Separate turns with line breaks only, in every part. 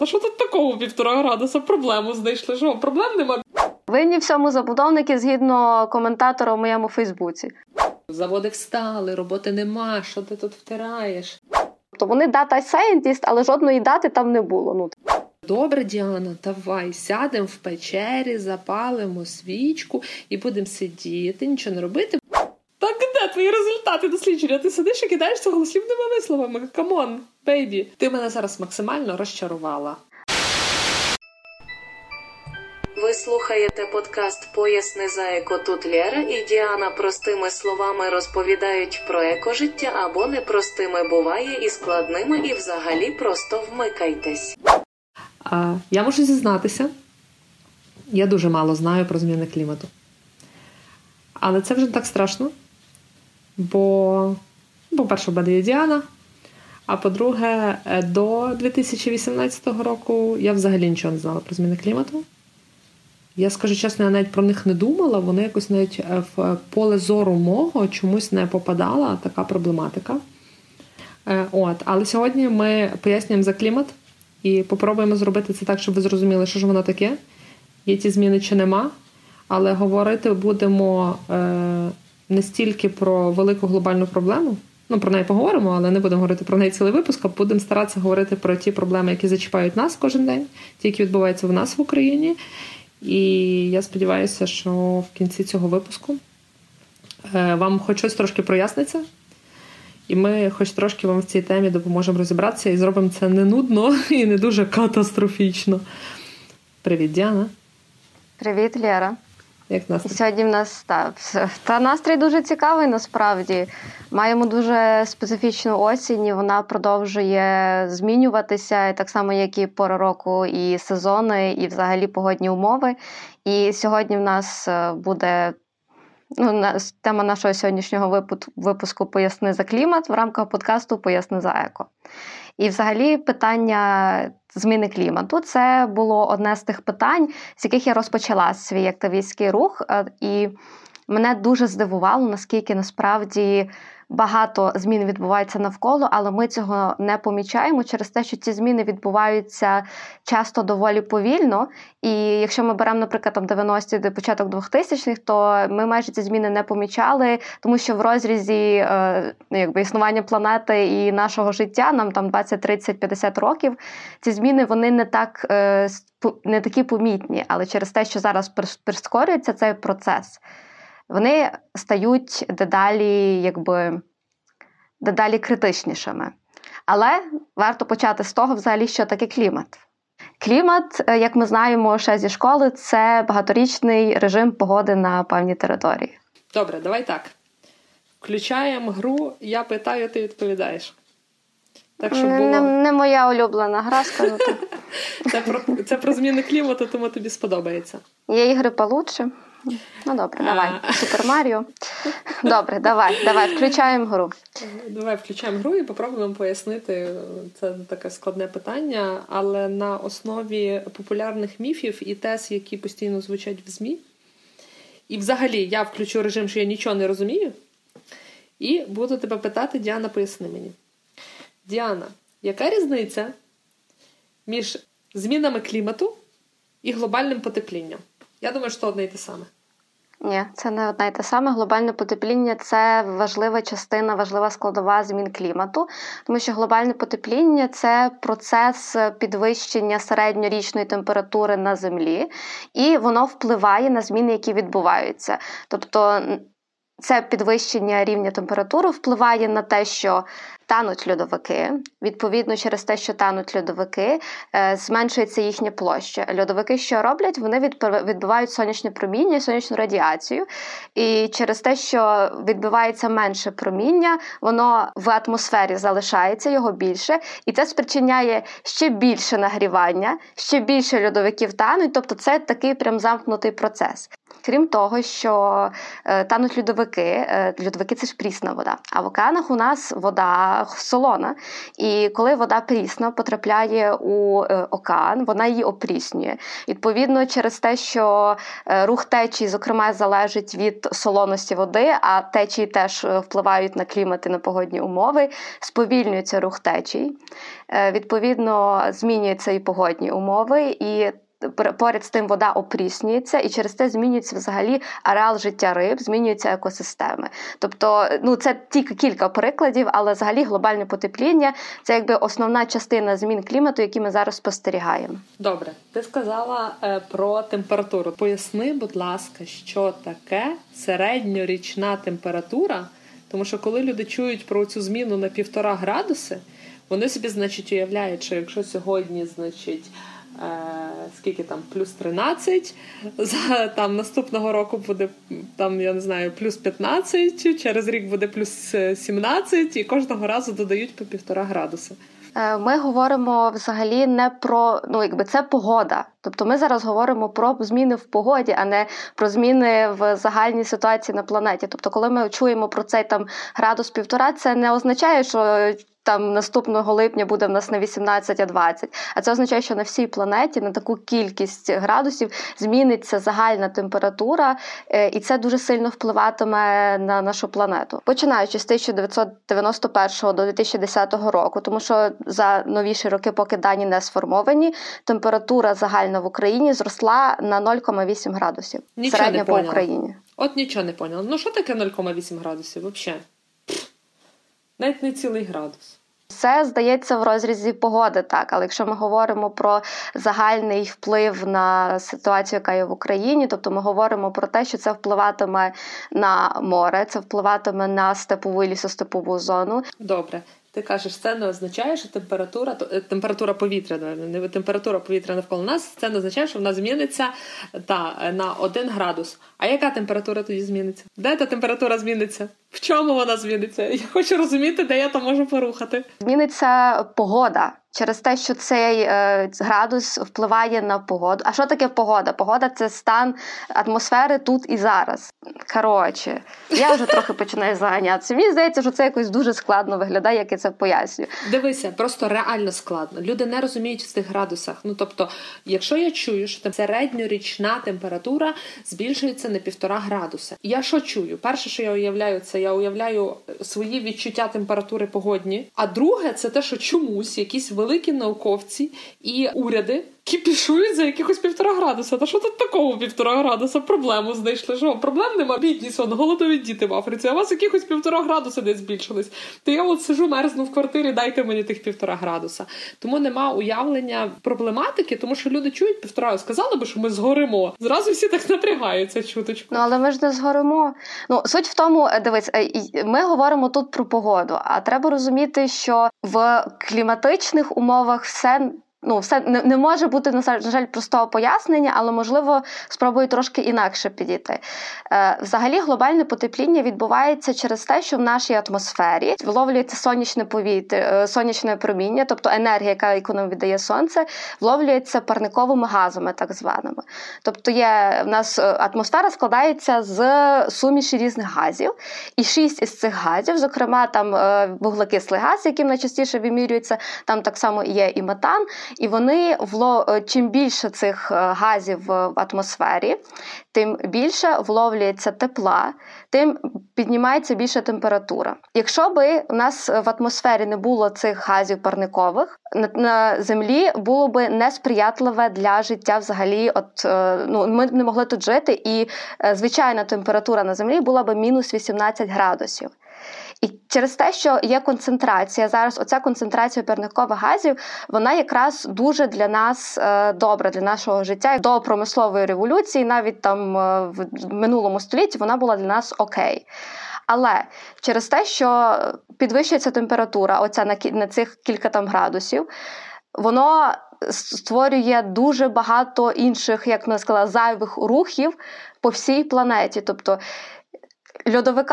А що тут такого 1,5 градуса? Проблему знайшли. Що, проблем нема?
Винні всьому забудовники згідно коментатора у моєму Фейсбуці.
Заводи встали, роботи нема, що ти тут втираєш?
То вони дата сайентіст, але жодної дати там не було.
Добре, Діана, давай, сядемо в печері, запалимо свічку і будемо сидіти, нічого не робити. Так де твої результати дослідження? Ти сидиш і кидаєшся голослівними висловами. Камон, бейбі. Ти мене зараз максимально розчарувала.
Ви слухаєте подкаст «Поясни за еко». Тут Лєра і Діана простими словами розповідають про екожиття або непростими буває і складними, і взагалі просто вмикайтесь.
Я можу зізнатися, я дуже мало знаю про зміни клімату. Але це вже не так страшно, бо, по-перше, в мене є Діана, а по-друге, до 2018 року я взагалі нічого не знала про зміни клімату. Я, скажу чесно, я навіть про них не думала, вони якось навіть в поле зору мого чомусь не попадала така проблематика. Але сьогодні ми пояснюємо за клімат і попробуємо зробити це так, щоб ви зрозуміли, що ж воно таке, є ті зміни чи нема, але говорити будемо не стільки про велику глобальну проблему, про неї поговоримо, але не будемо говорити про неї цілий випуск, а будемо старатися говорити про ті проблеми, які зачіпають нас кожен день, ті, які відбуваються в нас в Україні. І я сподіваюся, що в кінці цього випуску вам хоч щось трошки проясниться, і ми хоч трошки вам в цій темі допоможемо розібратися і зробимо це не нудно і не дуже катастрофічно. Привіт, Діана.
Привіт, Лєра.
Як настрій?
Сьогодні в нас настрій дуже цікавий, насправді. Маємо дуже специфічну осінь, і вона продовжує змінюватися, і так само, як і пора року, і сезони, і взагалі погодні умови. І сьогодні в нас буде тема нашого сьогоднішнього випуску «Поясни за клімат» в рамках подкасту «Поясни за еко». І взагалі питання зміни клімату – це було одне з тих питань, з яких я розпочала свій активістський рух. І мене дуже здивувало, наскільки насправді багато змін відбувається навколо, але ми цього не помічаємо через те, що ці зміни відбуваються часто доволі повільно. І якщо ми беремо, наприклад, 90-ті до початок 2000-х, то ми майже ці зміни не помічали, тому що в розрізі існування планети і нашого життя, нам там 20, 30, 50 років, ці зміни вони не такі помітні, але через те, що зараз прискорюється цей процес, вони стають дедалі критичнішими. Але варто почати з того, взагалі, що таке клімат. Клімат, як ми знаємо ще зі школи, це багаторічний режим погоди на певній території.
Добре, давай так. Включаємо гру, я питаю, ти відповідаєш. Так, щоб було...
Не моя улюблена гра, скажу так.
Це про зміни клімату, тому тобі сподобається.
Є ігри получше. Ну, добре, давай. Супер Маріо. Добре, давай, включаємо гру.
Давай включаємо гру і попробуємо пояснити. Це таке складне питання, але на основі популярних міфів і тез, які постійно звучать в ЗМІ. І взагалі я включу режим, що я нічого не розумію, і буду тебе питати, Діана, поясни мені. Діана, яка різниця між змінами клімату і глобальним потеплінням? Я думаю, що одне й те саме.
Ні, це не одне й те саме. Глобальне потепління – це важлива частина, важлива складова змін клімату, тому що глобальне потепління – це процес підвищення середньорічної температури на Землі, і воно впливає на зміни, які відбуваються. Тобто це підвищення рівня температури впливає на те, що тануть льодовики. Відповідно, через те, що тануть льодовики, зменшується їхня площа. Льодовики що роблять? Вони відбивають сонячне проміння, сонячну радіацію. І через те, що відбивається менше проміння, воно в атмосфері залишається, його більше. І це спричиняє ще більше нагрівання, ще більше льодовиків тануть. Тобто це такий прям замкнутий процес. Крім того, що тануть льодовики – це ж прісна вода. А в океанах у нас вода вода солона. І коли вода прісна потрапляє у океан, вона її опріснює. Відповідно, через те, що рух течії, зокрема, залежить від солоності води, а течії теж впливають на клімат і на погодні умови, сповільнюється рух течій. Відповідно, змінюються і погодні умови, і поряд з тим вода опріснюється, і через це змінюється взагалі ареал життя риб, змінюються екосистеми. Тобто, це тільки кілька прикладів, але взагалі глобальне потепління – це якби основна частина змін клімату, які ми зараз спостерігаємо.
Добре, ти сказала про температуру. Поясни, будь ласка, що таке середньорічна температура, тому що коли люди чують про цю зміну на 1,5 градуси, вони собі, значить, уявляють, що якщо сьогодні, значить, скільки там, плюс 13, там наступного року буде, там, я не знаю, плюс 15, через рік буде плюс 17, і кожного разу додають по 1,5 градуси.
Ми говоримо взагалі не про, це погода. Тобто ми зараз говоримо про зміни в погоді, а не про зміни в загальній ситуації на планеті. Тобто коли ми чуємо про цей там 1,5 це не означає, що там наступного липня буде в нас не 18, а 20. А це означає, що на всій планеті на таку кількість градусів зміниться загальна температура, і це дуже сильно впливатиме на нашу планету. Починаючи з 1991 до 2010 року, тому що за новіші роки, поки дані не сформовані, температура загальна в Україні зросла на 0,8 градусів. Середня по Україні.
От нічого не поняла. Що таке 0,8 градусів взагалі? Навіть не цілий градус.
Це, здається, в розрізі погоди, так. Але якщо ми говоримо про загальний вплив на ситуацію, яка є в Україні, тобто ми говоримо про те, що це впливатиме на море, це впливатиме на степову і лісостепову зону.
Добре. Ти кажеш, це не означає, що температура повітря, не температура повітря навколо нас, це не означає, що вона зміниться на 1 градус. А яка температура тоді зміниться? Де та температура зміниться? В чому вона зміниться? Я хочу розуміти, де я то можу порухати.
Зміниться погода. Через те, що цей градус впливає на погоду. А що таке погода? Погода – це стан атмосфери тут і зараз. Коротше, я вже трохи починаю заганятися. Мені здається, що це якось дуже складно виглядає, як я це пояснюю.
Дивися, просто реально складно. Люди не розуміють в цих градусах. Тобто, якщо я чую, що середньорічна температура збільшується на 1,5 градуса. Я що чую? Перше, що я уявляю, це я уявляю свої відчуття температури погодні. А друге, це те, що чомусь якісь великі науковці і уряди кіпішують за якихось 1,5 градуса. Та що тут такого 1,5 градуса? Проблему знайшли. Що? Проблем нема. Бідність, голодові діти в Африці. А у вас якихось 1,5 градуса десь збільшились. То я от сижу, мерзну в квартирі, дайте мені тих 1,5 градуса. Тому нема уявлення проблематики, тому що люди чують 1,5. Сказали би, що ми згоримо. Зразу всі так напрягаються чуточку.
Але ми ж не згоримо. Суть в тому, дивись, ми говоримо тут про погоду, а треба розуміти, що в кліматичних умовах все не може бути, на жаль, простого пояснення, але, можливо, спробую трошки інакше підійти. Взагалі, глобальне потепління відбувається через те, що в нашій атмосфері вловлюється сонячне проміння, тобто енергія, яку нам віддає сонце, вловлюється парниковими газами, так званими. Тобто в нас атмосфера складається з суміші різних газів, і 6 із цих газів, зокрема, там вуглекислий газ, яким найчастіше вимірюється, там так само є і метан, і вони, чим більше цих газів в атмосфері, тим більше вловлюється тепла, тим піднімається більша температура. Якщо би у нас в атмосфері не було цих газів парникових, на Землі було би несприятливе для життя взагалі. Ми не могли тут жити, і звичайна температура на Землі була би мінус 18 градусів. І через те, що є концентрація, зараз оця концентрація парникових газів, вона якраз дуже для нас добра, для нашого життя. До промислової революції, навіть там в минулому столітті, вона була для нас окей. Але через те, що підвищується температура, оця на цих кілька там градусів, воно створює дуже багато інших, як ми сказали, зайвих рухів по всій планеті. Тобто льодовикам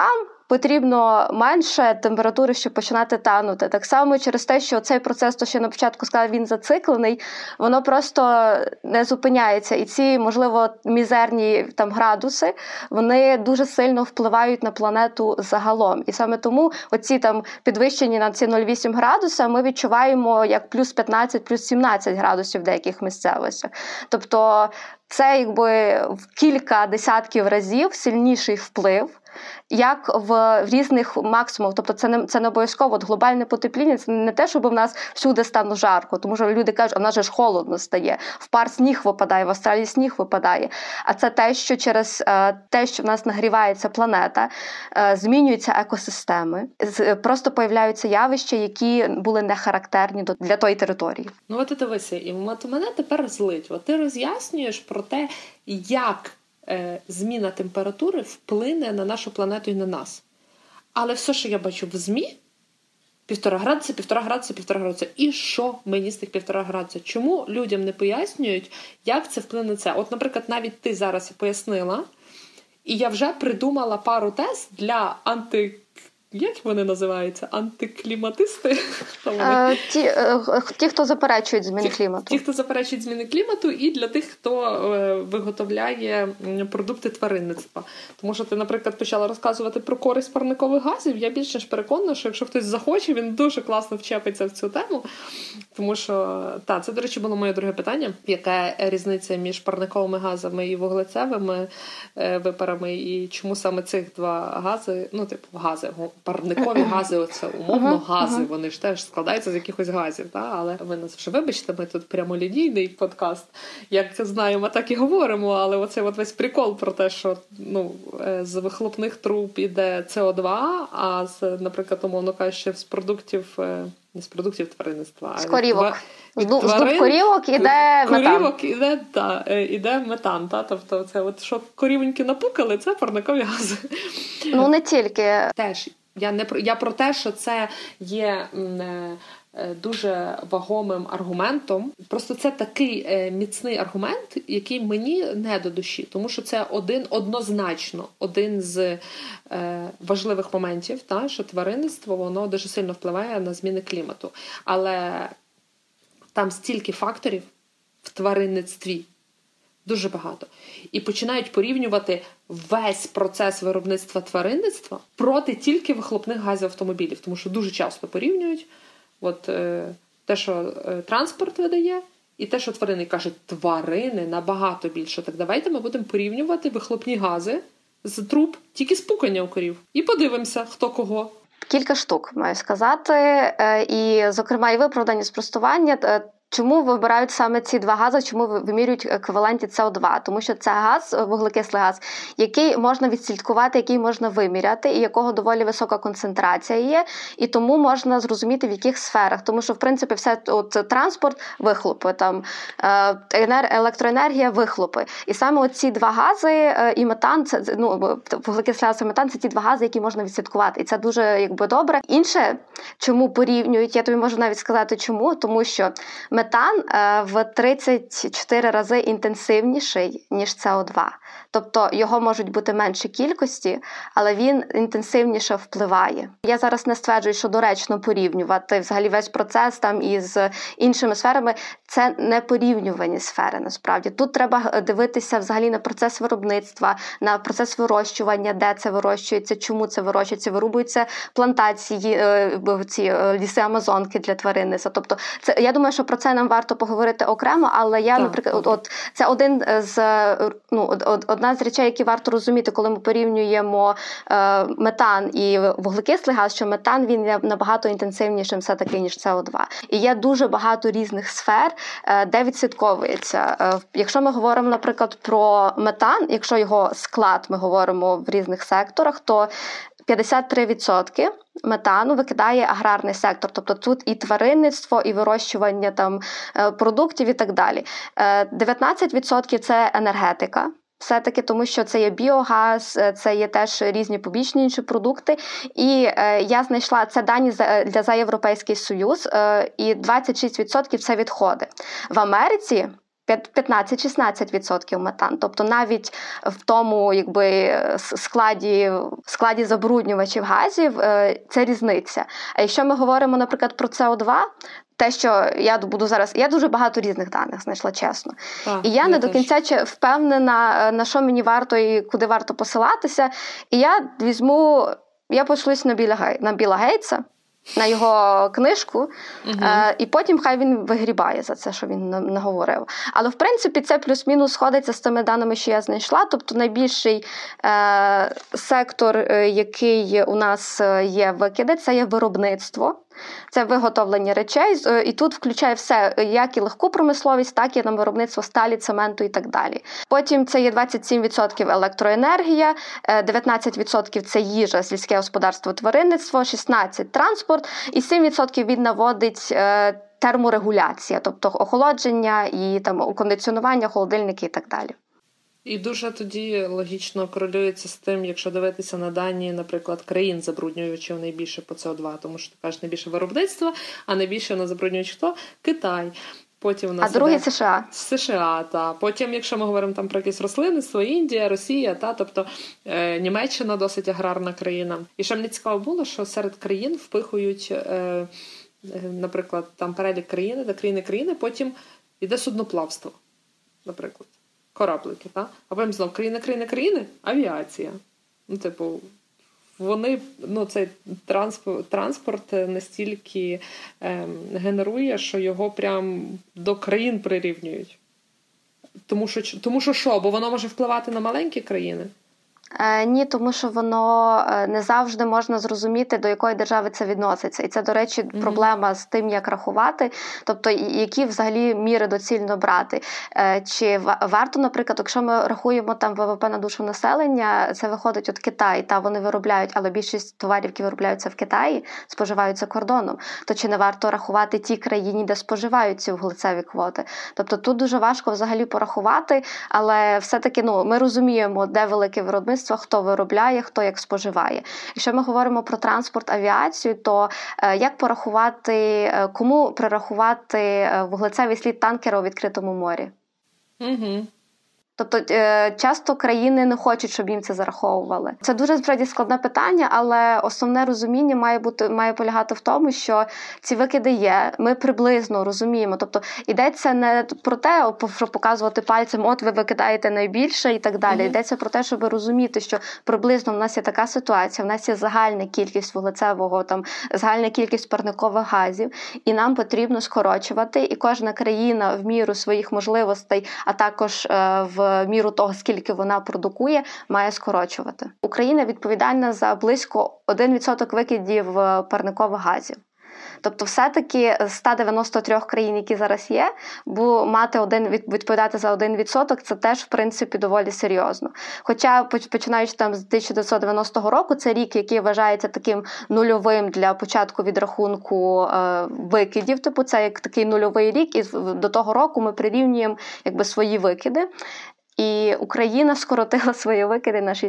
потрібно менше температури, щоб починати танути. Так само через те, що цей процес, то що на початку сказала, він зациклений, воно просто не зупиняється. І ці, можливо, мізерні там градуси, вони дуже сильно впливають на планету загалом. І саме тому оці там підвищені на ці 0,8 градуса ми відчуваємо як плюс 15, плюс 17 градусів в деяких місцевостях. Тобто це якби в кілька десятків разів сильніший вплив, як в різних максимумах. Тобто це не обов'язково. От глобальне потепління – це не те, щоб в нас всюди стане жарко, тому що люди кажуть, а в нас же ж холодно стає, в пар сніг випадає, в Австралії сніг випадає. А це те, що через те, що в нас нагрівається планета, змінюються екосистеми, просто появляються явища, які були не характерні для тої території.
Ну от і дивися, і мене тепер злить. От ти роз'яснюєш про те, як зміна температури вплине на нашу планету і на нас. Але все, що я бачу в ЗМІ, 1,5 градуса, 1,5 градуса, 1,5 градуса. І що мені з тих 1,5 градуса? Чому людям не пояснюють, як це вплине на це? От, наприклад, навіть ти зараз пояснила, і я вже придумала пару тез для як вони називаються? Антикліматисти?
Ті, хто заперечують зміни клімату.
Ті, хто заперечують зміни клімату, і для тих, хто виготовляє продукти тваринництва. Тому що ти, наприклад, почала розказувати про користь парникових газів. Я більш ніж переконана, що якщо хтось захоче, він дуже класно вчепиться в цю тему. Тому що, це, до речі, було моє друге питання. Яка різниця між парниковими газами і вуглецевими випарами, і чому саме цих два гази, гази, парникові гази, це умовно гази, вони ж теж складаються з якихось газів, але ви нас вже вибачте, ми тут прямолінійний подкаст, як знаємо, так і говоримо, але оцей весь прикол про те, що з вихлопних труб іде СО2, а наприклад, умовно кажучи, з продуктів, не з продуктів тваринництва,
а з корівок. З дуб корівок іде метан.
Іде метан. Тобто це що корівоньки напукали, це парникові гази.
Не тільки.
Теж. Я про те, що це є дуже вагомим аргументом. Просто це такий міцний аргумент, який мені не до душі. Тому що це однозначно один з важливих моментів, що тваринництво, воно дуже сильно впливає на зміни клімату. Але там стільки факторів в тваринництві. Дуже багато. І починають порівнювати весь процес виробництва тваринництва проти тільки вихлопних газів автомобілів. Тому що дуже часто порівнюють те, що транспорт видає, і те, що тварини. Кажуть, тварини набагато більше. Так давайте ми будемо порівнювати вихлопні гази з труб тільки з пукання у корів. І подивимося, хто кого.
Кілька штук, маю сказати. І, зокрема, і виправдання, спростування. Чому вибирають саме ці два гази, чому вимірюють еквіваленті СО2? Тому що це газ, вуглекислий газ, який можна відслідкувати, який можна виміряти, і якого доволі висока концентрація є, і тому можна зрозуміти, в яких сферах. Тому що, в принципі, все транспорт – вихлопи, електроенергія – вихлопи. І саме ці два гази і метан, вуглекислий газ і метан – це ті два гази, які можна відслідкувати. І це дуже добре. Інше, чому порівнюють, я тобі можу навіть сказати чому, тому що метан в 34 рази інтенсивніший, ніж СО2. Тобто його можуть бути менші кількості, але він інтенсивніше впливає. Я зараз не стверджую, що доречно порівнювати взагалі весь процес із іншими сферами. Це не порівнювані сфери, насправді. Тут треба дивитися взагалі на процес виробництва, на процес вирощування, де це вирощується, чому це вирощується, вирубуються плантації, ці ліси Амазонки для тваринництва. Тобто, я думаю, що про це нам варто поговорити окремо, але наприклад, це одна з речей, які варто розуміти, коли ми порівнюємо метан і вуглекислий газ, що метан, він є набагато інтенсивнішим все-таки, ніж СО2. І є дуже багато різних сфер, де відслідковується. Якщо ми говоримо, наприклад, про метан, якщо його склад ми говоримо в різних секторах, то 53% метану викидає аграрний сектор. Тобто тут і тваринництво, і вирощування продуктів і так далі. 19% – це енергетика. Все-таки, тому що це є біогаз, це є теж різні побічні інші продукти. І я знайшла, це дані за Європейський Союз, і 26% – це відходи. В Америці 15-16% метан. Тобто навіть в тому складі забруднювачів газів це різниця. А якщо ми говоримо, наприклад, про СО2, те, що я дуже багато різних даних знайшла, чесно. І я не до кінця впевнена, на що мені варто і куди варто посилатися. І я пошлюсь на Білла Гейтса, на його книжку, і потім хай він вигрібає за це, що він наговорив. Але, в принципі, це плюс-мінус сходиться з тими даними, що я знайшла. Тобто найбільший сектор, який у нас є викиди, це є виробництво. Це виготовлення речей, і тут включає все, як і легку промисловість, так і на виробництво сталі, цементу і так далі. Потім це є 27% електроенергія, 19% це їжа, сільське господарство, тваринництво, 16% транспорт, і 7% він наводить терморегуляція, тобто охолодження і там кондиціонування, холодильники і так далі.
І дуже тоді логічно корелюється з тим, якщо дивитися на дані, наприклад, країн забруднювачів найбільше по СО2, тому що ти кажеш найбільше виробництво, а найбільше на забруднювач хто? Китай. Потім у нас
другий США.
США, та. Потім, якщо ми говоримо там про якесь рослинництво, Індія, Росія, та, тобто Німеччина досить аграрна країна. І ще мені цікаво було, що серед країн впихують, наприклад, там перелік країни, де країни, потім йде судноплавство, наприклад. Кораблики, так? А потім знов країни, авіація. Вони, цей транспорт настільки генерує, що його прям до країн прирівнюють. Тому що, бо воно може впливати на маленькі країни?
Ні, тому що воно не завжди можна зрозуміти, до якої держави це відноситься. І це, до речі, проблема з тим, як рахувати, тобто які взагалі міри доцільно брати. Чи варто, наприклад, якщо ми рахуємо там ВВП на душу населення, це виходить от Китай, та вони виробляють, але більшість товарів, які виробляються в Китаї, споживаються кордоном. То чи не варто рахувати ті країни, де споживають ці вуглецеві квоти? Тобто тут дуже важко взагалі порахувати, але все-таки ми розуміємо, де велике виробництво, хто виробляє, хто як споживає. Якщо ми говоримо про транспорт, авіацію, то як порахувати, кому прирахувати вуглецевий слід танкера у відкритому морі?
Угу.
Тобто часто країни не хочуть, щоб їм це зараховували. Це дуже, справді, складне питання, але основне розуміння має полягати в тому, що ці викиди є, ми приблизно розуміємо. Тобто йдеться не про те, щоб показувати пальцем, от ви викидаєте найбільше і так далі. Йдеться про те, щоб розуміти, що приблизно в нас є така ситуація, в нас є загальна кількість вуглецевого, загальна кількість парникових газів, і нам потрібно скорочувати, і кожна країна в міру своїх можливостей, а також в міру того, скільки вона продукує, має скорочувати. Україна відповідальна за близько 1% викидів парникових газів. Тобто все-таки з 193 країн, які зараз є, бо відповідати за 1% – це теж, в принципі, доволі серйозно. Хоча, починаючи там з 1990 року, це рік, який вважається таким нульовим для початку відрахунку викидів, це як такий нульовий рік, і до того року ми прирівнюємо свої викиди. І Україна скоротила свої викиди на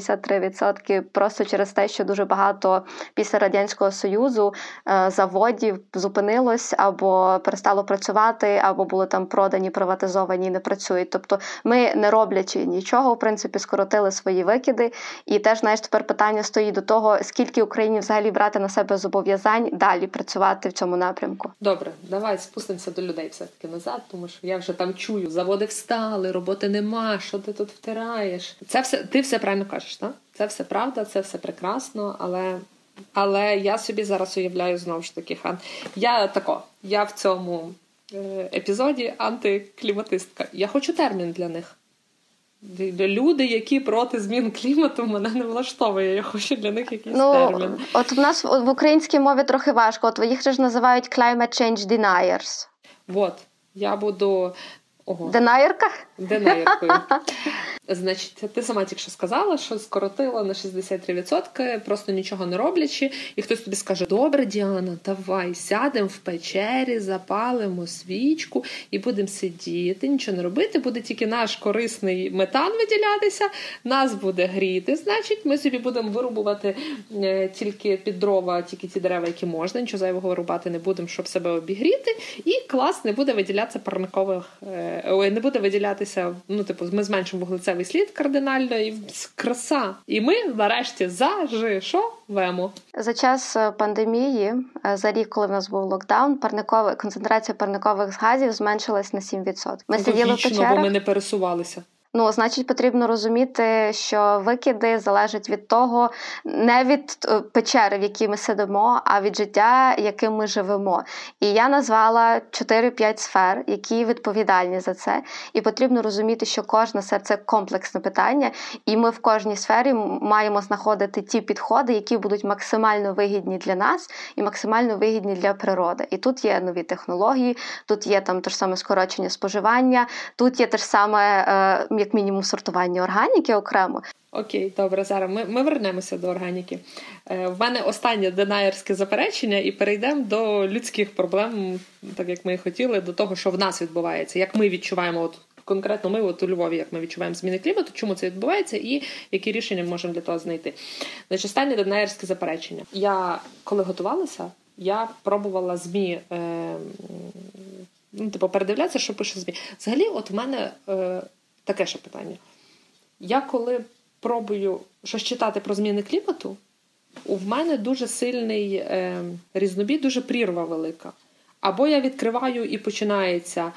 63% просто через те, що дуже багато після Радянського Союзу заводів зупинилось або перестало працювати, або були там продані, приватизовані і не працюють. Тобто ми, не роблячи нічого, в принципі, скоротили свої викиди. І теж, тепер питання стоїть до того, скільки Україні взагалі брати на себе зобов'язань далі працювати в цьому напрямку.
Добре, давай спустимося до людей все-таки назад, тому що я вже там чую, заводи встали, роботи нема, що ти тут втираєш. Це все, ти все правильно кажеш, так? Це все правда, це все прекрасно, але я собі зараз уявляю знову ж таки, я в цьому епізоді антикліматистка. Я хочу термін для них. Люди, які проти змін клімату, мене не влаштовує. Я хочу для них якийсь термін.
От в нас в українській мові трохи важко. От їх ж називають climate change deniers.
Я буду...
Денаєрка?
Денаєркою. Значить, ти сама тільки що сказала, що скоротила на 63%, просто нічого не роблячи, і хтось тобі скаже: добре, Діана, давай, сядемо в печері, запалимо свічку і будемо сидіти, нічого не робити, буде тільки наш корисний метан виділятися, нас буде гріти, значить, ми собі будемо вирубувати тільки під дрова, тільки ті дерева, які можна, нічого зайвого вирубати не будемо, щоб себе обігріти, і клас, не буде виділятися парникових не буде виділятися, ми зменшимо вуглецевий слід кардинально, і краса. І ми, нарешті, заживемо.
За час пандемії, за рік, коли в нас був локдаун, концентрація парникових газів зменшилась на 7%. Ми сиділи в печерах.
Бо ми не пересувалися.
Значить, потрібно розуміти, що викиди залежать від того, не від печери, в якій ми сидимо, а від життя, яким ми живемо. І я назвала 4-5 сфер, які відповідальні за це. І потрібно розуміти, що кожна сфера – це комплексне питання, і ми в кожній сфері маємо знаходити ті підходи, які будуть максимально вигідні для нас і максимально вигідні для природи. І тут є нові технології, тут є те ж саме скорочення споживання, тут є те ж саме, як мінімум, сортування органіки окремо.
Окей, добре, зараз ми вернемося до органіки. В мене останнє денаєрське заперечення, і перейдемо до людських проблем, так як ми і хотіли, до того, що в нас відбувається, як ми відчуваємо, конкретно ми у Львові, як ми відчуваємо зміни клімату, чому це відбувається і які рішення можемо для того знайти. Значить, останнє денаєрське заперечення. Я, коли готувалася, я пробувала ЗМІ, передивлятися, що пише ЗМІ. Взагалі, от в мене таке ще питання. Я коли пробую щось читати про зміни клімату, в мене дуже сильний різнобій, дуже прірва велика. Або я відкриваю і починається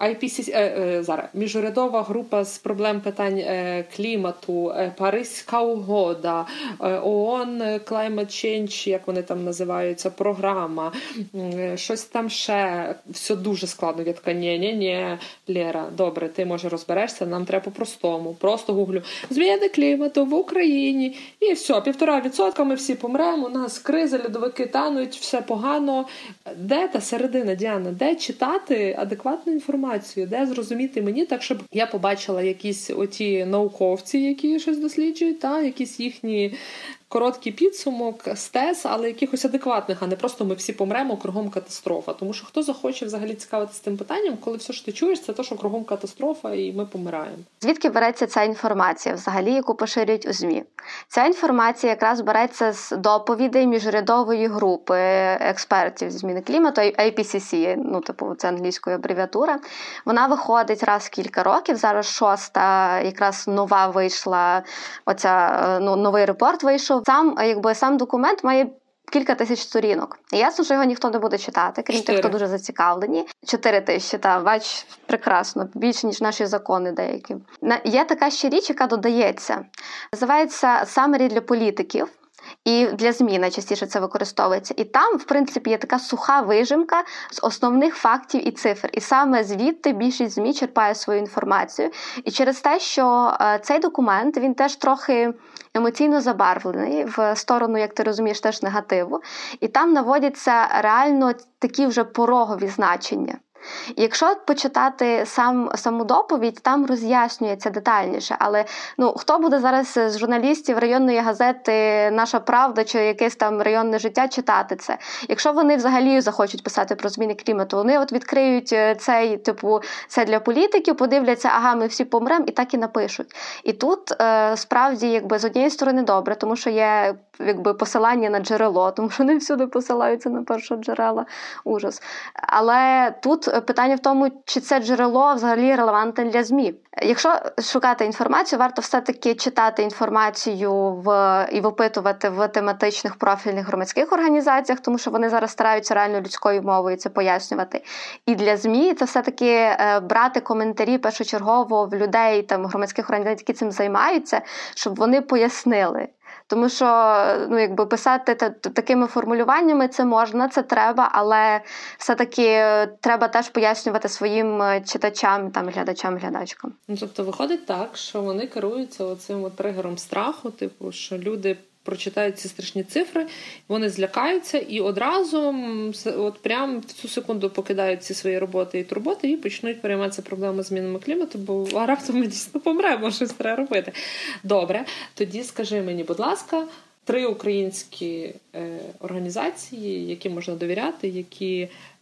IPCC, міжурядова група з проблем питань клімату, Паризька угода, ООН Climate Change, як вони там називаються, програма, щось там ще, все дуже складно. Я така, ні, Лера, добре, ти, може, розберешся, нам треба по-простому. Просто гуглю, зміни клімату в Україні, і все, 1,5% ми всі помремо, у нас криза, льодовики тануть, все погано. Де та середина, Діана? Де читати адекватну інформацію? Де зрозуміти мені так, щоб я побачила якісь оті науковці, які щось досліджують, якісь їхні короткий підсумок з тез, але якихось адекватних, а не просто ми всі помремо, кругом катастрофа. Тому що хто захоче взагалі цікавитися тим питанням, коли все, що ти чуєш, це те, що кругом катастрофа і ми помираємо.
Звідки береться ця інформація, взагалі, яку поширюють у ЗМІ? Ця інформація якраз береться з доповідей міжурядової групи експертів зі зміни клімату, IPCC, це англійською абревіатура. Вона виходить раз в кілька років, зараз 6-та, якраз нова вийшла, новий репорт вийшов. Сам документ має кілька тисяч сторінок. І ясно, що його ніхто не буде читати, крім тих, хто дуже зацікавлені. 4 тисячі, бач, прекрасно, більше, ніж наші закони деякі. Є така ще річ, яка додається. Називається «Summary для політиків». І для ЗМІ найчастіше це використовується. І там, в принципі, є така суха вижимка з основних фактів і цифр. І саме звідти більшість ЗМІ черпає свою інформацію. І через те, що цей документ, він теж трохи емоційно забарвлений в сторону, як ти розумієш, теж негативу. І там наводяться реально такі вже порогові значення. І якщо почитати саму доповідь, там роз'яснюється детальніше. Але хто буде зараз з журналістів районної газети «Наша правда» чи якесь там районне життя читати це? Якщо вони взагалі захочуть писати про зміни клімату, вони відкриють цей, це для політиків, подивляться, ми всі помремо, і так і напишуть. І тут справді, з однієї сторони добре, тому що є посилання на джерело, тому що не всюди посилаються на першоджерела. Ужас. Але тут питання в тому, чи це джерело взагалі релевантне для ЗМІ. Якщо шукати інформацію, варто все-таки читати інформацію і випитувати в тематичних профільних громадських організаціях, тому що вони зараз стараються реально людською мовою це пояснювати. І для ЗМІ це все-таки брати коментарі першочергово в людей, громадських організацій, які цим займаються, щоб вони пояснили. Тому що, писати такими формулюваннями це можна, це треба, але все-таки треба теж пояснювати своїм читачам, глядачам, глядачкам.
Тобто виходить так, що вони керуються оцим тригером страху, що люди прочитають ці страшні цифри, вони злякаються і одразу, прямо в цю секунду покидають ці свої роботи і турботи і почнуть перейматися проблемами змінами клімату, бо раптом ми дійсно помремо, щось треба робити. Добре, тоді скажи мені, будь ласка, 3 українські організації, які можна довіряти, які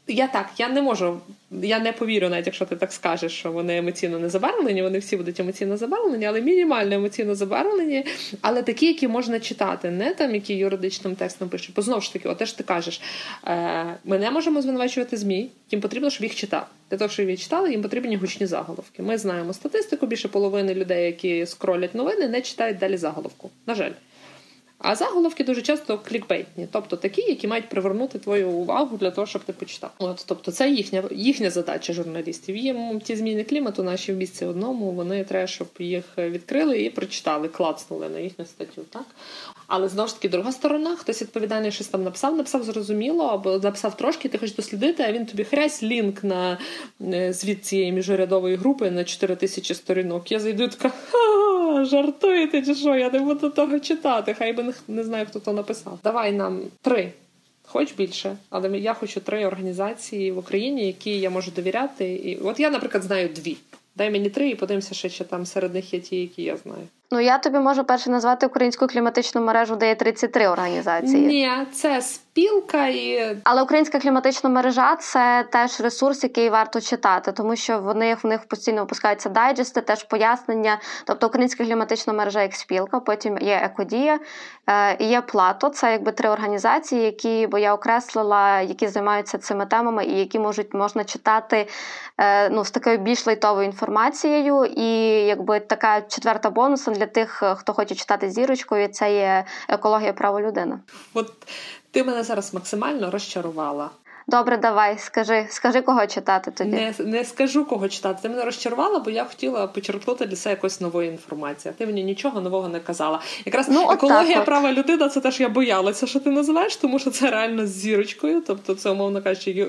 Я не повірю, навіть якщо ти так скажеш, що вони емоційно не забарвлені, вони всі будуть емоційно забарвлені, але мінімально емоційно забарвлені, але такі, які можна читати, не там, які юридичним текстом пишуть. Бо знову ж таки, те, що ти кажеш, ми не можемо звинувачувати ЗМІ, їм потрібно, щоб їх читали. Для того, щоб їх читали, їм потрібні гучні заголовки. Ми знаємо статистику, більше половини людей, які скролять новини, не читають далі заголовку. На жаль. А заголовки дуже часто клікбейтні, тобто такі, які мають привернути твою увагу для того, щоб ти почитав. Тобто це їхня задача журналістів. Їм ті зміни клімату наші в місці одному, вони треба, щоб їх відкрили і прочитали, клацнули на їхню статтю. Так? Але знову ж таки, друга сторона, хтось відповідальний щось там написав зрозуміло, або написав трошки, ти хочеш дослідити, а він тобі хрясь лінк на звіт цієї міжурядової групи на 4000 сторінок. Я зайду і така, жартуєте чи що, я не буду того читати, хай би не знаю, хто то написав. Давай нам 3, хоч більше, але я хочу 3 організації в Україні, які я можу довіряти. І от я, наприклад, знаю 2. Дай мені 3 і подивимося, що там серед них є ті, які я знаю.
Я тобі можу перше назвати Українську кліматичну мережу, де є 33 організації.
Ні, це спілка і...
Але Українська кліматична мережа – це теж ресурс, який варто читати, тому що в них постійно випускаються дайджести, теж пояснення. Тобто Українська кліматична мережа як спілка, потім є Екодія і є Плато. Це якби 3 організації, які, бо я окреслила, які займаються цими темами і які можна читати з такою більш лайтовою інформацією. І якби така 4-та бонусом для тих, хто хоче читати зірочкою, це є екологія, право людини.
От ти мене зараз максимально розчарувала.
Добре, давай, скажи, кого читати тоді.
Не скажу, кого читати. Ти мене розчарувала, бо я хотіла почерпнути для себе якось нової інформації. Ти мені нічого нового не казала. Якраз екологія, права людина, це теж я боялася, що ти називаєш, тому що це реально з зірочкою. Тобто це, умовно кажучи,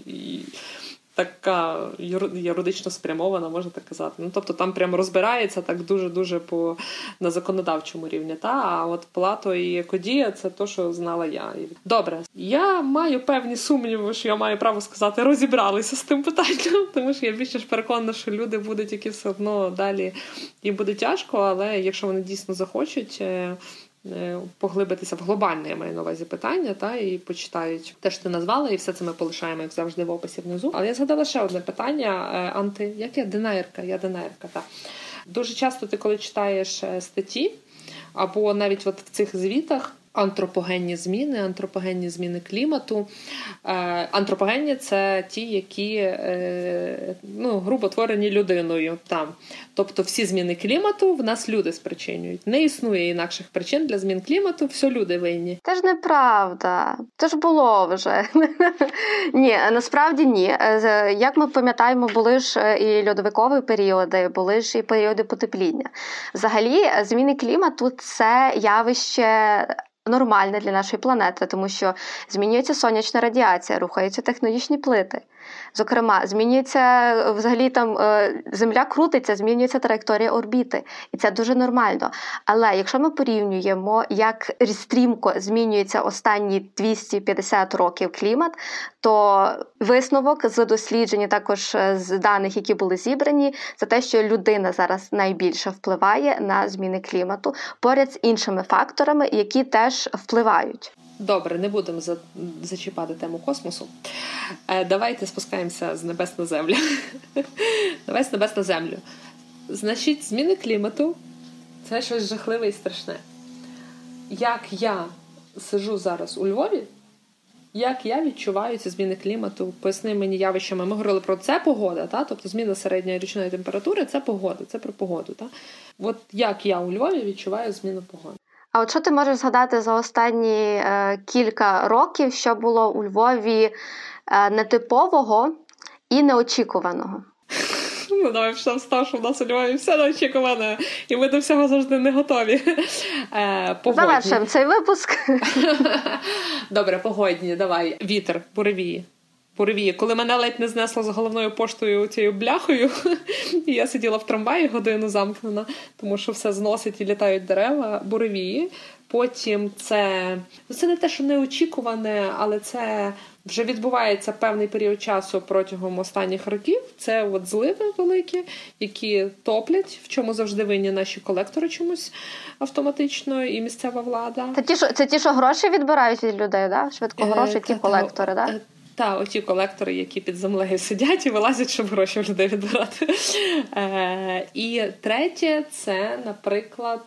така юридично спрямована, можна так казати. Тобто там прямо розбирається так дуже-дуже на законодавчому рівні. А от Плато і Екодія – це те, що знала я. Добре. Я маю певні сумніви, що я маю право сказати, розібралися з тим питанням, тому що я більше ж переконана, що люди будуть, які все одно далі їм буде тяжко, але якщо вони дійсно захочуть поглибитися в глобальне, я маю на увазі, питання, і почитають те, що ти назвала, і все це ми полишаємо, як завжди, в описі внизу. Але я згадала ще одне питання. Денаєрка. Дуже часто ти, коли читаєш статті, або навіть от в цих звітах, антропогенні зміни клімату. Антропогенні – це ті, які грубо творені людиною там. Тобто всі зміни клімату в нас люди спричинюють. Не існує інакших причин для змін клімату, все люди винні.
Це ж неправда. Це ж було вже. Ні, насправді ні. Як ми пам'ятаємо, були ж і льодовикові періоди, були ж і періоди потепління. Взагалі, зміни клімату – це явище нормальне для нашої планети, тому що змінюється сонячна радіація, рухаються тектонічні плити. Зокрема, змінюється взагалі там Земля крутиться, змінюється траєкторія орбіти. І це дуже нормально. Але якщо ми порівнюємо, як стрімко змінюється останні 250 років клімат, то висновок з досліджень, також з даних, які були зібрані, це те, що людина зараз найбільше впливає на зміни клімату, поряд з іншими факторами, які теж впливають.
Добре, не будемо зачіпати тему космосу. Давайте спускаємося з небес на землю. Давай з небес на землю. Значить, зміни клімату – це щось жахливе і страшне. Як я сиджу зараз у Львові, як я відчуваю ці зміни клімату, поясни мені явищами. Ми говорили про це погода, тобто зміна середньої річної температури – це погода, це про погоду. От як я у Львові відчуваю зміну погоди.
А от що ти можеш згадати за останні кілька років, що було у Львові нетипового і неочікуваного?
Давай почнемо з того, що в нас у Львові все неочікуване, і ми до всього завжди не готові.
Завершуємо цей випуск.
Добре, погодні, давай. Вітер, буревії. Коли мене ледь не знесло з головною поштою цією бляхою, і я сиділа в трамваї годину замкнена, тому що все зносить і літають дерева, буревії. Потім це не те, що неочікуване, але це вже відбувається певний період часу протягом останніх років. Це от зливи великі, які топлять, в чому завжди винні наші колектори чомусь автоматично і місцева влада.
Це ті, що гроші відбирають від людей, да? Швидко гроші, ті колектори, да?
Оті колектори, які під землею сидять і вилазять, щоб гроші в людей відбирати. І третє, це, наприклад,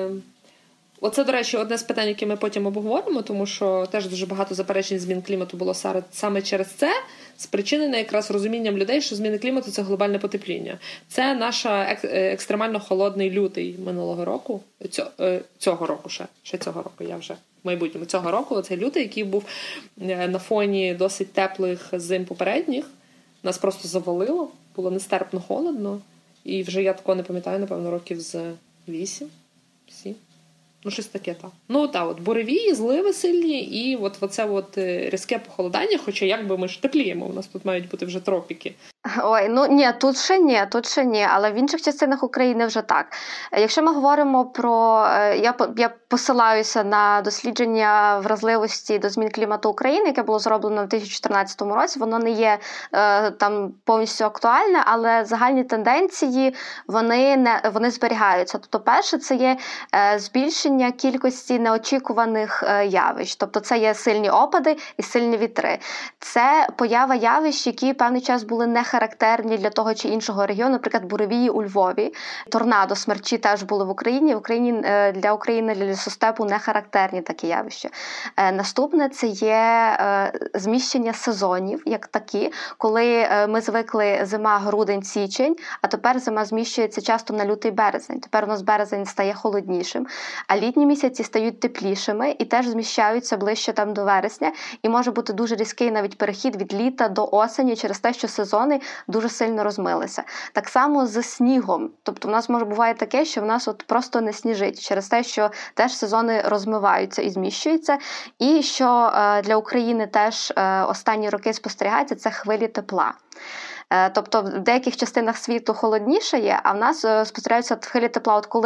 оце, до речі, одне з питань, які ми потім обговоримо, тому що теж дуже багато заперечень змін клімату було саме через це, спричинене якраз розумінням людей, що зміни клімату – це глобальне потепління. Це наш екстремально холодний лютий минулого року, цього року ще цього року, я вже в майбутньому цього року, оцей лютий, який був на фоні досить теплих зим попередніх, нас просто завалило, було нестерпно холодно, і вже я такого не пам'ятаю, напевно, років з 8, 7. Щось таке, так. От буревії, зливи сильні, і оце різке похолодання, хоча якби ми ж тепліємо, у нас тут мають бути вже тропіки.
Ой, ні, тут ще ні, але в інших частинах України вже так. Якщо ми говоримо про, я посилаюся на дослідження вразливості до змін клімату України, яке було зроблено в 2014 році, воно не є там повністю актуальне, але загальні тенденції, вони зберігаються. Тобто перше, це є збільшення кількості неочікуваних явищ, тобто це є сильні опади і сильні вітри. Це поява явищ, які певний час були не характерні для того чи іншого регіону, наприклад, буревії у Львові, торнадо, смерчі теж були в Україні. Для України, для лісостепу не характерні такі явища. Наступне – це є зміщення сезонів, як такі, коли ми звикли зима, грудень, січень, а тепер зима зміщується часто на лютий, березень. Тепер у нас березень стає холоднішим, а літні місяці стають теплішими і теж зміщаються ближче там до вересня, і може бути дуже різкий навіть перехід від літа до осені через те, що сезони дуже сильно розмилися. Так само з снігом. Тобто в нас буває таке, що в нас просто не сніжить через те, що теж сезони розмиваються і зміщуються. І що для України теж останні роки спостерігається, це хвилі тепла. Тобто в деяких частинах світу холодніше є, а в нас спостерігаються хвилі тепла. Коли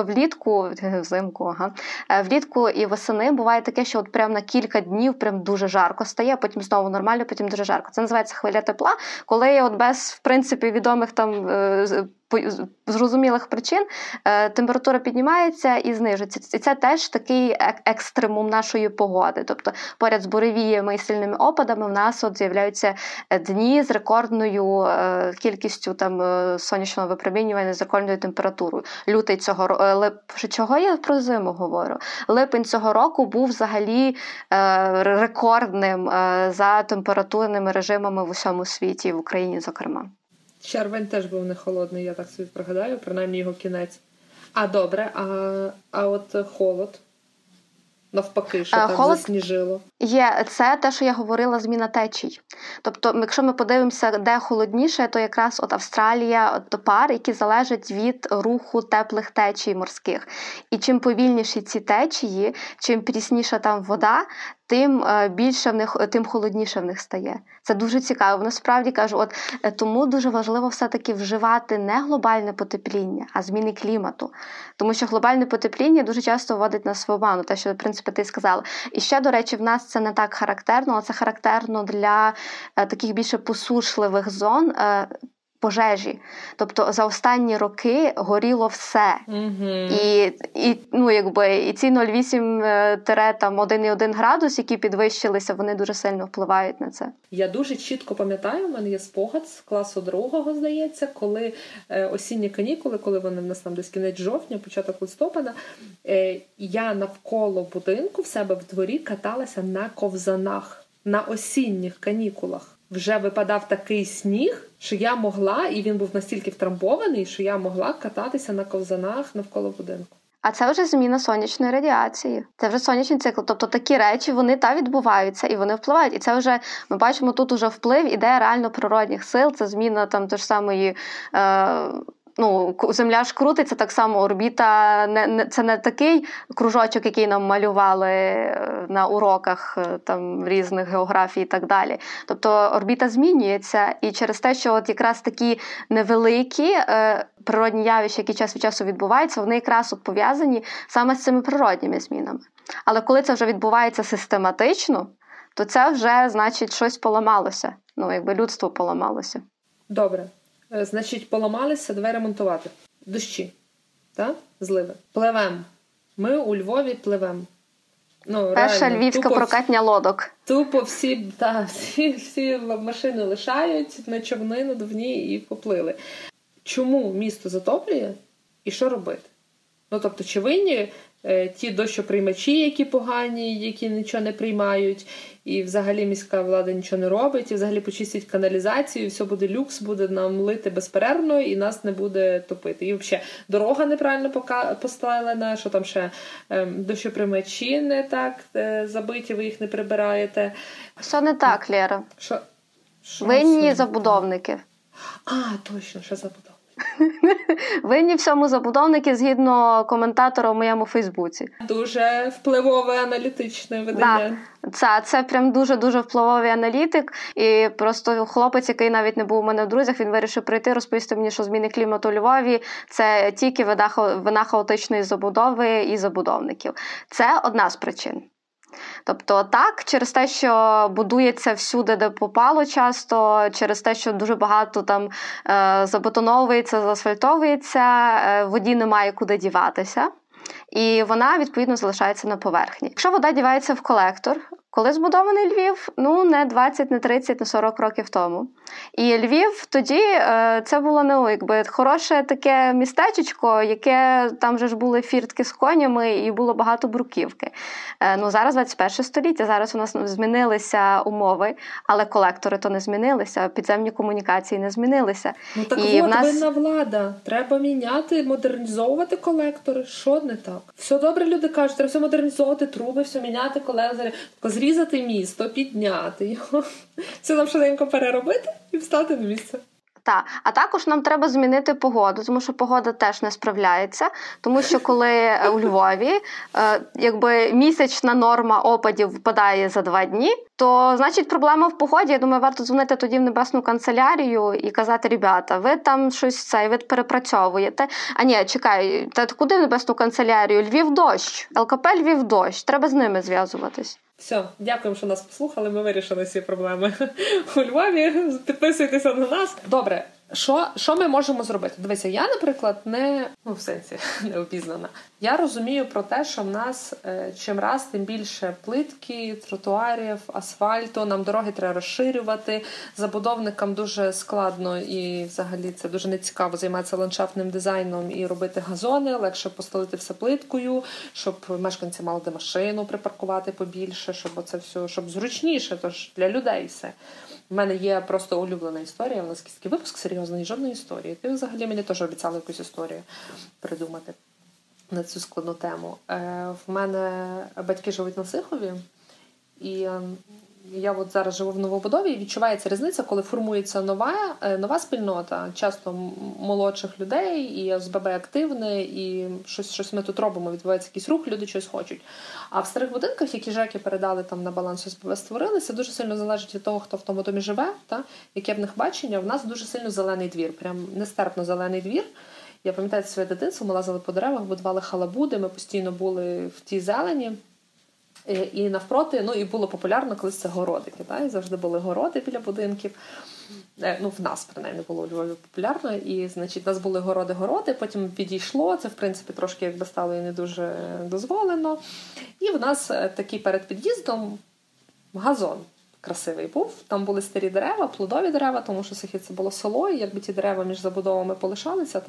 влітку і восени буває таке, що прямо на кілька днів прям дуже жарко стає, а потім знову нормально, потім дуже жарко. Це називається хвиля тепла, коли без, в принципі, відомих там зрозумілих причин температура піднімається і знижується. І це теж такий екстремум нашої погоди. Тобто поряд з буревіями і сильними опадами в нас з'являються дні з рекордною кількістю сонячного випромінювання, з рекордною температурою. Лютий цього року, чого я про зиму говорю? Липень цього року був взагалі рекордним за температурними режимами в усьому світі, в Україні, зокрема.
Червень теж був не холодний, я так собі пригадаю, принаймні його кінець. Добре, а от холод? Навпаки, що там засніжило.
Це те, що я говорила, зміна течій. Тобто, якщо ми подивимося, де холодніше, то якраз Австралія, пар, які залежать від руху теплих течій морських. І чим повільніші ці течії, чим прісніша там вода, тим більше тим холодніше в них стає. Це дуже цікаво. Насправді кажу, тому дуже важливо все-таки вживати не глобальне потепління, а зміни клімату. Тому що глобальне потепління дуже часто вводить нас в оману, те, що, в принципі, ти сказала. І ще, до речі, в нас це не так характерно, але це характерно для таких більше посушливих зон, пожежі. Тобто за останні роки горіло все. І ці 0,8-1,1 градус, які підвищилися, вони дуже сильно впливають на це.
Я дуже чітко пам'ятаю, в мене є спогад з класу 2-го, здається, коли осінні канікули, коли вони в нас там десь кінець жовтня, початок листопада, я навколо будинку в себе в дворі каталася на ковзанах, на осінніх канікулах. Вже випадав такий сніг, що я могла, і він був настільки втрамбований, що я могла кататися на ковзанах навколо будинку.
А це вже зміна сонячної радіації. Це вже сонячний цикл. Тобто такі речі, вони відбуваються і вони впливають. І це вже, ми бачимо, тут уже вплив іде реально природних сил. Це зміна там теж самої... Земля ж крутиться, так само орбіта, це не такий кружочок, який нам малювали на уроках там різних географій і так далі. Тобто орбіта змінюється, і через те, що якраз такі невеликі природні явища, які час від часу відбуваються, вони якраз пов'язані саме з цими природніми змінами. Але коли це вже відбувається систематично, то це вже, значить, щось поламалося. Людство поламалося.
Добре. Значить, поламалися, давай ремонтувати. Дощі, так? Зливи. Пливем. Ми у Львові пливем.
Перша
реально,
львівська прокатня лодок.
Тупо всі машини лишають на човни надувні і поплили. Чому місто затоплює і що робити? Тобто, чи винні ті дощоприймачі, які погані, які нічого не приймають, і взагалі міська влада нічого не робить, і взагалі почистять каналізацію, і все буде люкс, буде нам лити безперервно, і нас не буде топити. І взагалі дорога неправильно поставлена, що там ще дощоприймачі не так забиті, ви їх не прибираєте.
Все не так, Лєра.
Що
винні забудовники.
Точно, що забудовники.
Винні всьому забудовники, згідно коментатора у моєму Фейсбуці.
Дуже впливове аналітичне видання.
Це прям дуже-дуже впливовий аналітик. І просто хлопець, який навіть не був у мене в друзях, він вирішив прийти, розповісти мені, що зміни клімату у Львові – це тільки вина хаотичної забудови і забудовників. Це одна з причин. Тобто так, через те, що будується всюди, де попало часто, через те, що дуже багато там забетоновується, заасфальтовується, воді немає куди діватися, і вона, відповідно, залишається на поверхні. Якщо вода дівається в колектор, коли збудований Львів? Не 20, не 30, не 40 років тому. І Львів тоді це було хороше таке містечечко, яке там вже ж були фіртки з конями і було багато бруківки. Зараз 21 століття, зараз у нас змінилися умови, але колектори то не змінилися, підземні комунікації не змінилися.
Винна влада. Треба міняти, модернізовувати колектори. Що не так? Все добре, люди кажуть, треба все модернізовувати, труби, все міняти, колектори. Зрізати місто, підняти його, все нам швиденько переробити і встати на місце.
Так, а також нам треба змінити погоду, тому що погода теж не справляється, тому що коли у Львові місячна норма опадів впадає за 2 дні, то, значить, проблема в погоді. Я думаю, варто дзвонити тоді в Небесну канцелярію і казати, ребята, ви там щось ви перепрацьовуєте. А ні, чекай, куди в Небесну канцелярію? Львів дощ, ЛКП Львів дощ, треба з ними зв'язуватись.
Все, дякуємо, що нас послухали, ми вирішили всі проблеми у Львові, підписуйтеся на нас. Добре, що ми можемо зробити? Дивися, я, наприклад, не обізнана. Я розумію про те, що в нас чим раз, тим більше плитки, тротуарів, асфальту, нам дороги треба розширювати, забудовникам дуже складно і взагалі це дуже нецікаво займатися ландшафтним дизайном і робити газони, легше постелити все плиткою, щоб мешканці мали де машину припаркувати побільше, щоб це все, щоб зручніше, тож для людей все. У мене є просто улюблена історія, у нас такий випуск серйозний, жодної історії. Ти взагалі мені теж обіцяла якусь історію придумати на цю складну тему. В мене батьки живуть на Сихові, і я от зараз живу в новобудові, і відчувається різниця, коли формується нова спільнота, часто молодших людей, і ОСББ активне, і щось ми тут робимо, відбувається якийсь рух, люди щось хочуть. А в старих будинках, які ЖЕКи передали там на баланс ОСББ, створилися, дуже сильно залежить від того, хто в тому домі живе, яке в них бачення. В нас дуже сильно зелений двір, прям нестерпно зелений двір. Я пам'ятаю своє дитинство, ми лазили по деревах, будували халабуди, ми постійно були в тій зелені. І навпроти, і було популярно колись це городики, і завжди були городи біля будинків. В нас, принаймні, було у Львові популярно. І, значить, у нас були городи, потім підійшло, це, в принципі, трошки, стало і не дуже дозволено. І в нас такий перед під'їздом газон красивий був. Там були старі дерева, плодові дерева, тому що Сихів це було село, і якби ті дерева між забудовами полишалися,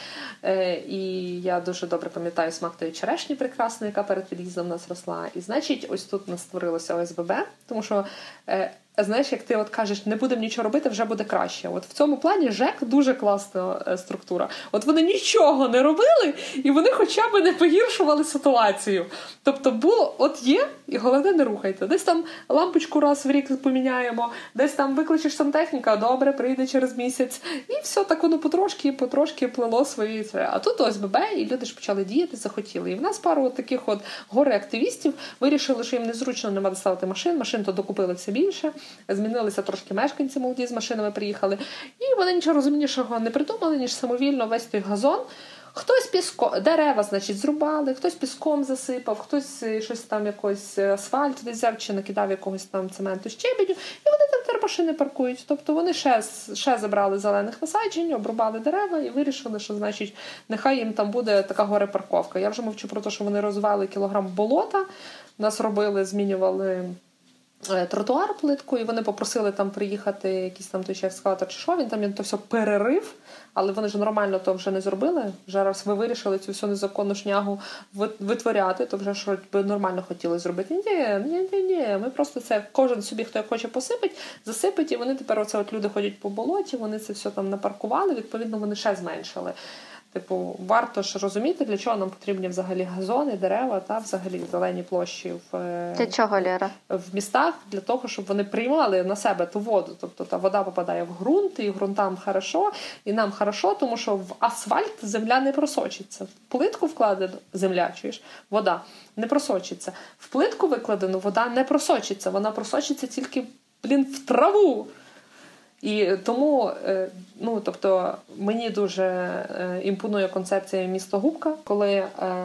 І я дуже добре пам'ятаю смак тої черешні прекрасної, яка перед під'їздом у нас росла. І, значить, ось тут у нас створилося ОСББ, тому що, знаєш, як ти кажеш, не будемо нічого робити, вже буде краще. От в цьому плані ЖЕК дуже класна структура. От вони нічого не робили, і вони хоча б не погіршували ситуацію. Тобто було, є, і головне не рухайте. Десь там лампочку раз в рік поміняємо, десь там викличеш сантехніка, добре, прийде через місяць. І все, так воно потрошки плело свої. А тут ОСББ, і люди ж почали діяти, захотіли. І в нас пару таких горе-активістів вирішили, що їм незручно нема ставити машин то докупили все більше. Змінилися трошки мешканці молоді, з машинами приїхали. І вони нічого розумнішого не придумали, ніж самовільно весь той газон. Хтось дерева, значить, зрубали, хтось піском засипав, хтось щось там, якось асфальт десь взяв чи накидав якогось там цементу, щебеню. І вони там машини паркують. Тобто вони ще забрали зелених насаджень, обрубали дерева і вирішили, що, значить, нехай їм там буде така горе-парковка. Я вже мовчу про те, що вони розвели кілограм болота, нас змінювали тротуар плиткою, і вони попросили там приїхати якийсь там той ескаватор чи що, він там то все перерив, але вони ж нормально то вже не зробили. Вже раз ви вирішили цю всю незаконну шнягу витворяти, то вже що би нормально хотіли зробити. Ні, ми просто це, кожен собі, хто як хоче посипить, засипить, і вони тепер, оце от люди ходять по болоті, вони це все там напаркували, відповідно вони ще зменшили. Типу, варто ж розуміти, для чого нам потрібні взагалі газони, дерева та взагалі зелені площі
для чого, Лєра?
В містах, для того, щоб вони приймали на себе ту воду. Тобто та вода попадає в ґрунт, і ґрунтам хорошо, і нам хорошо, тому що в асфальт земля не просочиться. В плитку вкладено земля, чуєш, вода не просочиться. В плитку викладено вода не просочиться. Вона просочиться тільки, в траву. І тому, тобто, мені дуже імпонує концепція місто Губка, коли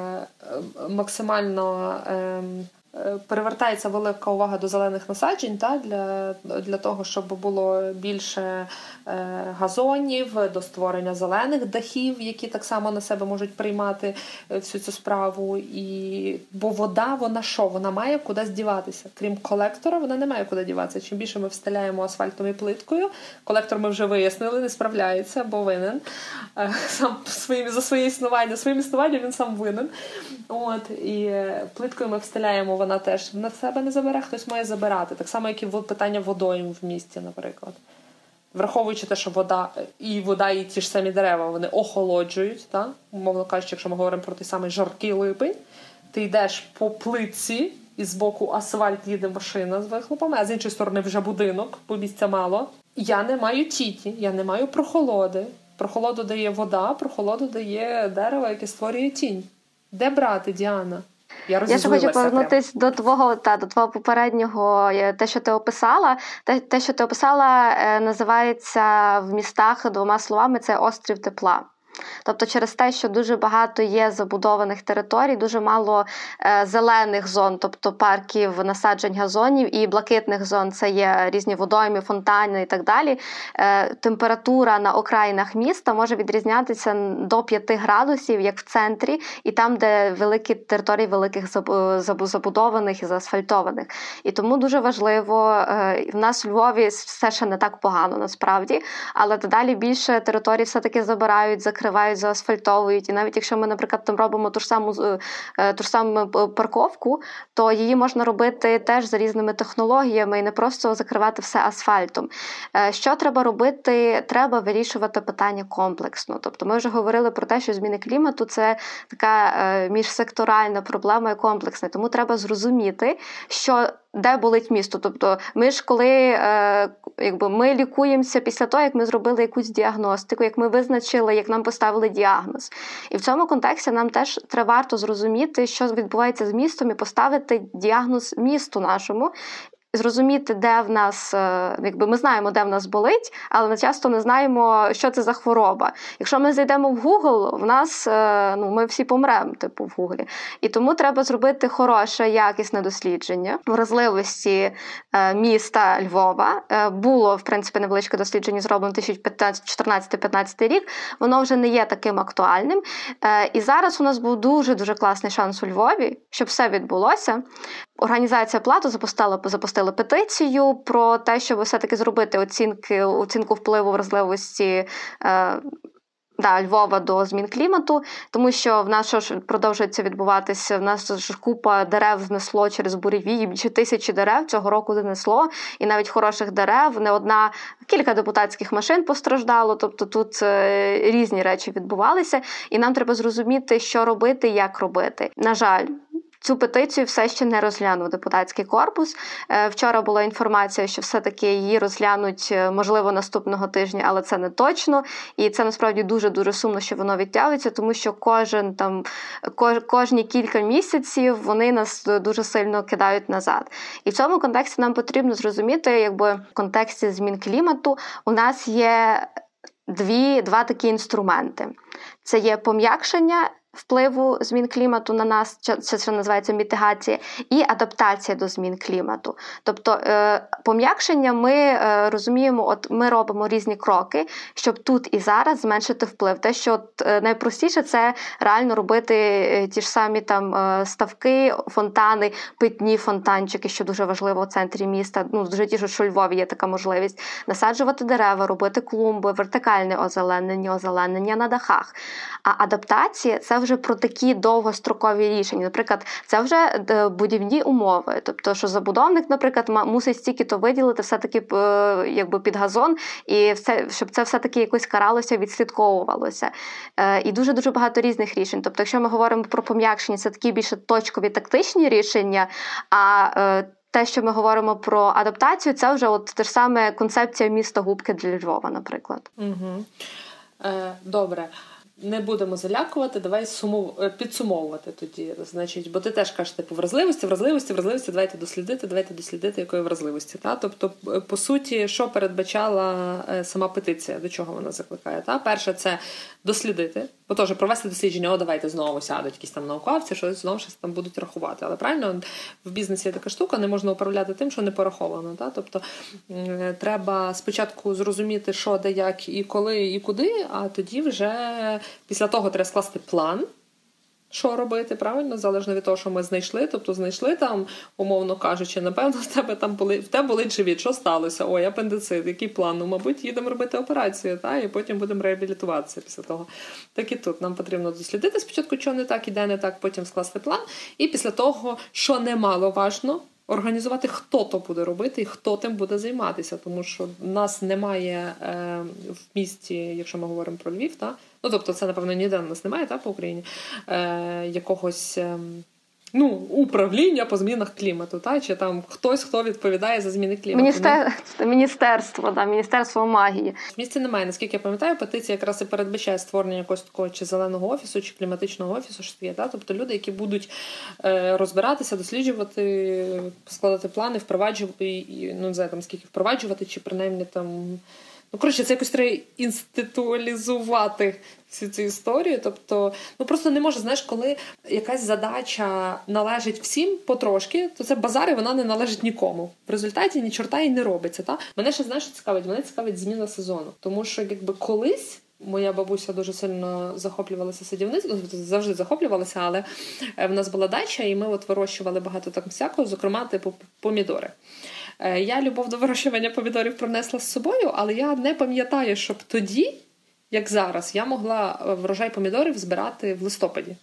максимально перевертається велика увага до зелених насаджень для того, щоб було більше газонів, до створення зелених дахів, які так само на себе можуть приймати всю цю справу. Бо вода, вона що? Вона має кудись діватися. Крім колектора, вона не має куди діватися. Чим більше ми встеляємо асфальтовою плиткою, колектор ми вже вияснили, не справляється, бо винен. Сам своїм існуванням він сам винен. І плиткою ми встеляємо, вона теж на себе не забере, хтось має забирати. Так само, як і питання водойм в місті, наприклад. Враховуючи те, що вода, і ті ж самі дерева, вони охолоджують, так? Умовно кажучи, якщо ми говоримо про той самий жаркий липень, ти йдеш по плитці, і з боку асфальт їде машина з вихлопами, а з іншої сторони вже будинок, бо місця мало. Я не маю тіті, я не маю прохолоди. Прохолоду дає вода, прохолоду дає дерево, яке створює тінь. Де брати, Діана? Я
ще хочу повернутися до твого попереднього, те, що ти описала. Те, що ти описала, називається в містах двома словами – це острів тепла. Тобто через те, що дуже багато є забудованих територій, дуже мало зелених зон, тобто парків, насаджень газонів, і блакитних зон, це є різні водойми, фонтани і так далі, температура на окраїнах міста може відрізнятися до 5 градусів, як в центрі, і там, де великі території великих забудованих і заасфальтованих. І тому дуже важливо, в нас у Львові все ще не так погано насправді, але дедалі більше територій все-таки забирають, закривають, заасфальтовують. І навіть якщо ми, наприклад, там робимо ту ж саму парковку, то її можна робити теж за різними технологіями і не просто закривати все асфальтом. Що треба робити? Треба вирішувати питання комплексно. Тобто ми вже говорили про те, що зміни клімату – це така міжсекторальна проблема і комплексна. Тому треба зрозуміти, де болить місто. Тобто ми ж коли ми лікуємося після того, як ми зробили якусь діагностику, як ми визначили, як нам поставили діагноз. І в цьому контексті нам теж варто зрозуміти, що відбувається з містом, і поставити діагноз місту нашому, зрозуміти, де в нас, ми знаємо, де в нас болить, але часто не знаємо, що це за хвороба. Якщо ми зайдемо в Google, в нас, ми всі помремо, в Гуглі. І тому треба зробити хороше, якісне дослідження вразливості міста Львова. Було, в принципі, невеличке дослідження зроблено 2014-15 рік. Воно вже не є таким актуальним. І зараз у нас був дуже-дуже класний шанс у Львові, щоб все відбулося. Організація Плато запустила петицію про те, щоб все-таки зробити оцінку впливу вразливості Львова до змін клімату, тому що в нас продовжується відбуватися, в нас ж купа дерев знесло через буревії, більше 1000 дерев цього року знесло, і навіть хороших дерев, кілька депутатських машин постраждало, тобто тут різні речі відбувалися, і нам треба зрозуміти, що робити, як робити. На жаль, цю петицію все ще не розглянув депутатський корпус. Вчора була інформація, що все-таки її розглянуть, можливо, наступного тижня, але це не точно. І це, насправді, дуже-дуже сумно, що воно відтягується, тому що кожні кілька місяців вони нас дуже сильно кидають назад. І в цьому контексті нам потрібно зрозуміти, в контексті змін клімату у нас є два такі інструменти. Це є пом'якшення впливу змін клімату на нас, це що називається мітигація, і адаптація до змін клімату. Тобто пом'якшення ми розуміємо, от ми робимо різні кроки, щоб тут і зараз зменшити вплив. Те, що найпростіше, це реально робити ті ж самі там ставки, фонтани, питні фонтанчики, що дуже важливо в центрі міста. Ну, дуже тіше, що у Львові є така можливість. Насаджувати дерева, робити клумби, вертикальне озеленення на дахах. А адаптація – це вже про такі довгострокові рішення. Наприклад, це вже будівні умови. Тобто, що забудовник, наприклад, мусить стільки-то виділити все-таки якби під газон, і щоб це все-таки якось каралося, відслідковувалося. І дуже-дуже багато різних рішень. Тобто, якщо ми говоримо про пом'якшення, це такі більше точкові тактичні рішення, а те, що ми говоримо про адаптацію, це вже от те ж саме концепція міста Губки для Львова, наприклад.
Угу. Добре. Не будемо залякувати, давай підсумовувати тоді. Значить, бо ти теж кажеш, типу, вразливості, давайте дослідити, якої вразливості. Та? Тобто, по суті, що передбачала сама петиція, до чого вона закликає? Та? Перше, це дослідити, бо теж провести дослідження, давайте знову сядуть якісь там науковці, що знову щось там будуть рахувати. Але правильно, в бізнесі є така штука, не можна управляти тим, що не пораховано. Та? Тобто, треба спочатку зрозуміти, що, де, як, і коли, і куди, а тоді вже після того треба скласти план, що робити, правильно, залежно від того, що ми знайшли. Тобто знайшли там, умовно кажучи, напевно, в тебе болить живіт, що сталося? Ой, апендицит, який план? Ну, мабуть, їдемо робити операцію, та? І потім будемо реабілітуватися після того. Так і тут нам потрібно дослідити спочатку, що не так, іде не так, потім скласти план. І після того, що немаловажно, організувати, хто то буде робити і хто тим буде займатися. Тому що в нас немає в місті, якщо ми говоримо про Львів, та? Ну, тобто це, напевно, ніде в нас немає, та, по Україні, якогось управління по змінах клімату, та? Чи там хтось, хто відповідає за зміни клімату.
Міністерство магії.
В місті немає, наскільки я пам'ятаю, петиція якраз і передбачає створення якогось такого чи зеленого офісу, чи кліматичного офісу, що таке, та? Тобто люди, які будуть розбиратися, досліджувати, складати плани, впроваджувати, не знаю, там, скільки впроваджувати, чи принаймні там... Коротше, це якось треба інституалізувати всю цю історію. Тобто, просто не може, знаєш, коли якась задача належить всім потрошки, то це базар, і вона не належить нікому. В результаті ні чорта і не робиться. Та? Мене ще, знаєш, цікавить? Мене цікавить зміна сезону. Тому що, якби, колись моя бабуся дуже сильно захоплювалася садівництвом, завжди захоплювалася, але в нас була дача, і ми от вирощували багато так всякого, зокрема, типу, помідори. Я любов до вирощування помідорів принесла з собою, але я не пам'ятаю, щоб тоді, як зараз, я могла врожай помідорів збирати в листопаді.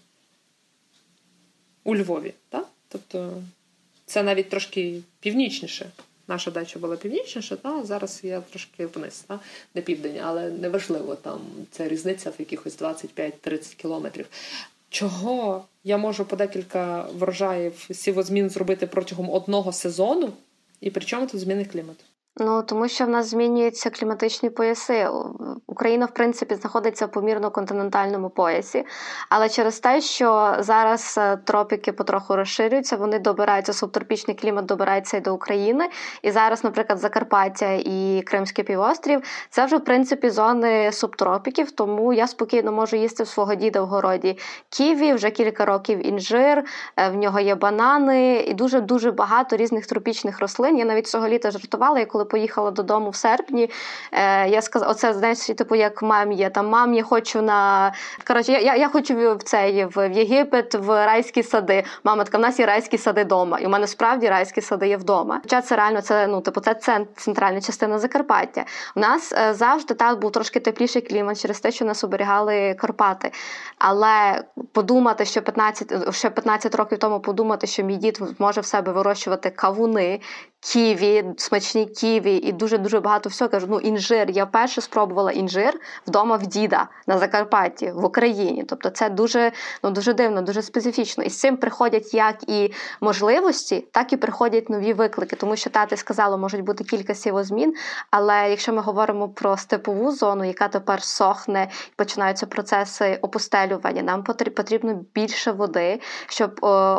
У Львові. Так? Тобто це навіть трошки північніше. Наша дача була північніша, та зараз я трошки вниз, та? Не південь, але неважливо, там це різниця в якихось 25-30 кілометрів. Чого я можу по декілька врожаїв сівозмін зробити протягом одного сезону, і при чому тут зміни клімату?
Тому що в нас змінюються кліматичні пояси. Україна, в принципі, знаходиться в помірно-континентальному поясі, але через те, що зараз тропіки потроху розширюються, вони добираються, субтропічний клімат добирається і до України. І зараз, наприклад, Закарпаття і Кримський півострів – це вже, в принципі, зони субтропіків, тому я спокійно можу їсти в свого діда в городі ківі, вже кілька років інжир, в нього є банани і дуже-дуже багато різних тропічних рослин. Я навіть цього літа жартувала, коли поїхала додому в серпні, я сказала, оце, знаєш, типу, як мам є, там, мам, я хочу я хочу в Єгипет, в райські сади. Мама така, в нас є райські сади вдома. І в мене справді райські сади є вдома. Хоча це реально, це центральна частина Закарпаття. У нас завжди був трошки тепліший клімат через те, що нас оберігали Карпати. Але подумати, що 15 років тому подумати, що мій дід може в себе вирощувати кавуни, ківі, смачні ківі і дуже-дуже багато всього. Кажу, інжир. Я перше спробувала інжир вдома в діда на Закарпатті, в Україні. Тобто це дуже дивно, дуже специфічно. І з цим приходять як і можливості, так і приходять нові виклики. Тому що, ти сказала, можуть бути кілька сівозмін, але якщо ми говоримо про степову зону, яка тепер сохне, починаються процеси опустелювання, нам потрібно більше води, щоб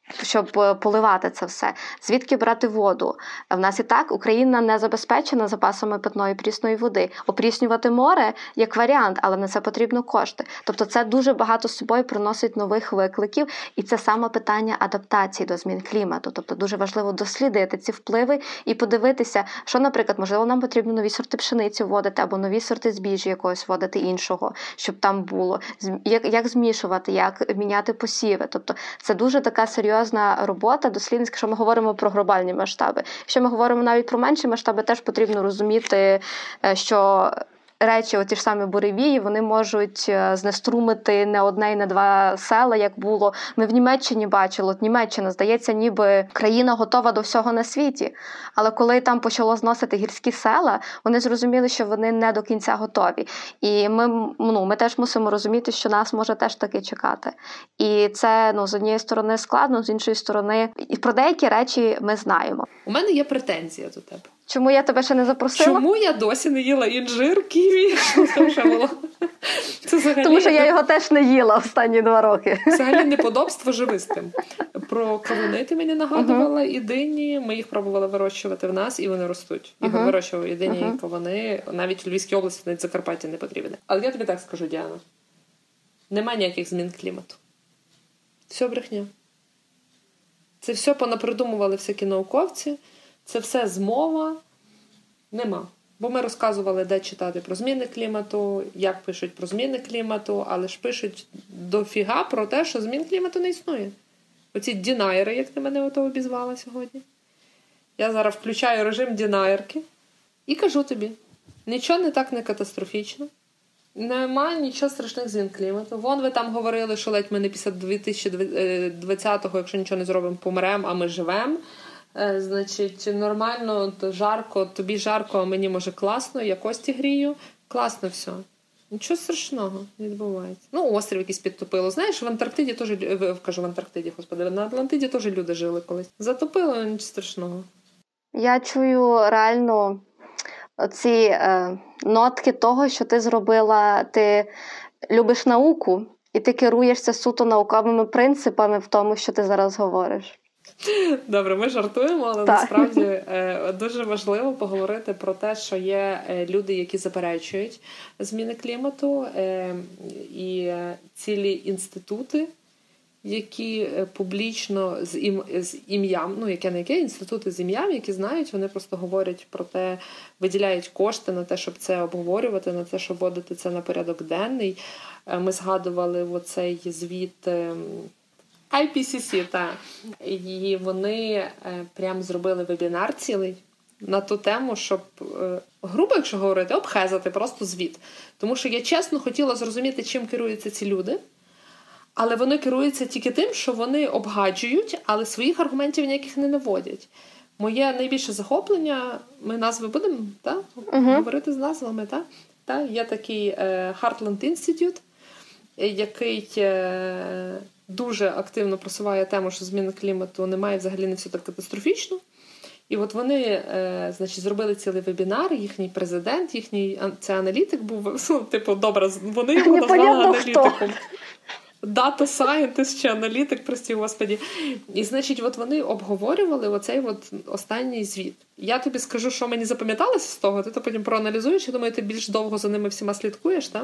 щоб поливати це все. Звідки брати воду? В нас і так Україна не забезпечена запасами питної прісної води. Опріснювати море як варіант, але на це потрібно кошти. Тобто це дуже багато з собою приносить нових викликів, і це саме питання адаптації до змін клімату. Тобто дуже важливо дослідити ці впливи і подивитися, що, наприклад, можливо, нам потрібно нові сорти пшениці вводити або нові сорти збіжжя якогось вводити іншого, щоб там було. Як змішувати, як міняти посіви. Тобто це дуже така серйозна робота дослідницька, якщо ми говоримо про глобальні масштаби. Якщо ми говоримо навіть про менші масштаби, теж потрібно розуміти, що речі, оті ж самі буревії, вони можуть знеструмити не одне і не два села, як було. Ми в Німеччині бачили, от Німеччина, здається, ніби країна готова до всього на світі. Але коли там почало зносити гірські села, вони зрозуміли, що вони не до кінця готові. І ми теж мусимо розуміти, що нас може теж таки чекати. І це, з однієї сторони складно, з іншої сторони, і про деякі речі ми знаємо.
У мене є претензія до тебе.
Чому я тебе ще не запросила?
Чому я досі не їла інжир, ківі?
Тому що я його теж не їла останні 2 роки.
Взагалі неподобство живи з тим. Про кавуни ти мені нагадувала, і дині. Ми їх пробували вирощувати в нас, і вони ростуть. Їх вирощували і дині, і кавуни. Навіть у Львівській області, навіть Закарпаття не потрібне. Але я тобі так скажу, Діана. Нема ніяких змін клімату. Все брехня. Це все понапридумували всякі науковці. Це все змова. Нема. Бо ми розказували, де читати про зміни клімату, як пишуть про зміни клімату, але ж пишуть дофіга про те, що змін клімату не існує. Оці дінайери, як ти мене ото обізвала сьогодні. Я зараз включаю режим дінайерки і кажу тобі, нічого не так не катастрофічно. Немає нічого страшних змін клімату. Вон ви там говорили, що ледь ми не після 2020-го, якщо нічого не зробимо, помремо, а ми живемо. Значить, нормально, жарко, тобі жарко, а мені, може, класно, я кості грію. Класно все. Нічого страшного не відбувається. Острів якийсь підтопило. Знаєш, в Антарктиді теж, на Атлантиді теж люди жили колись. Затопило, нічого страшного.
Я чую реально ці нотки того, що ти зробила, ти любиш науку, і ти керуєшся суто науковими принципами в тому, що ти зараз говориш.
Добре, ми жартуємо, але насправді дуже важливо поговорити про те, що є люди, які заперечують зміни клімату, і цілі інститути, які публічно з ім'ям, інститути з ім'ям, які знають, вони просто говорять про те, виділяють кошти на те, щоб це обговорювати, на те, щоб вводити це на порядок денний. Ми згадували оцей звіт IPCC, і вони прям зробили вебінар цілий на ту тему, щоб, грубо якщо говорити, обхезати просто звіт. Тому що я чесно хотіла зрозуміти, чим керуються ці люди, але вони керуються тільки тим, що вони обгаджують, але своїх аргументів ніяких не наводять. Моє найбільше захоплення, ми назви будемо говорити з назвами, є такий Heartland Institute, який дуже активно просуває тему, що зміни клімату немає, взагалі не все так катастрофічно. І от вони, зробили цілий вебінар, їхній президент, це аналітик був, добре, вони його назвали аналітиком. Data scientist чи аналітик, прості господі. І, от вони обговорювали оцей останній звіт. Я тобі скажу, що мені запам'яталося з того, ти то потім проаналізуєш, я думаю, ти більш довго за ними всіма слідкуєш, так?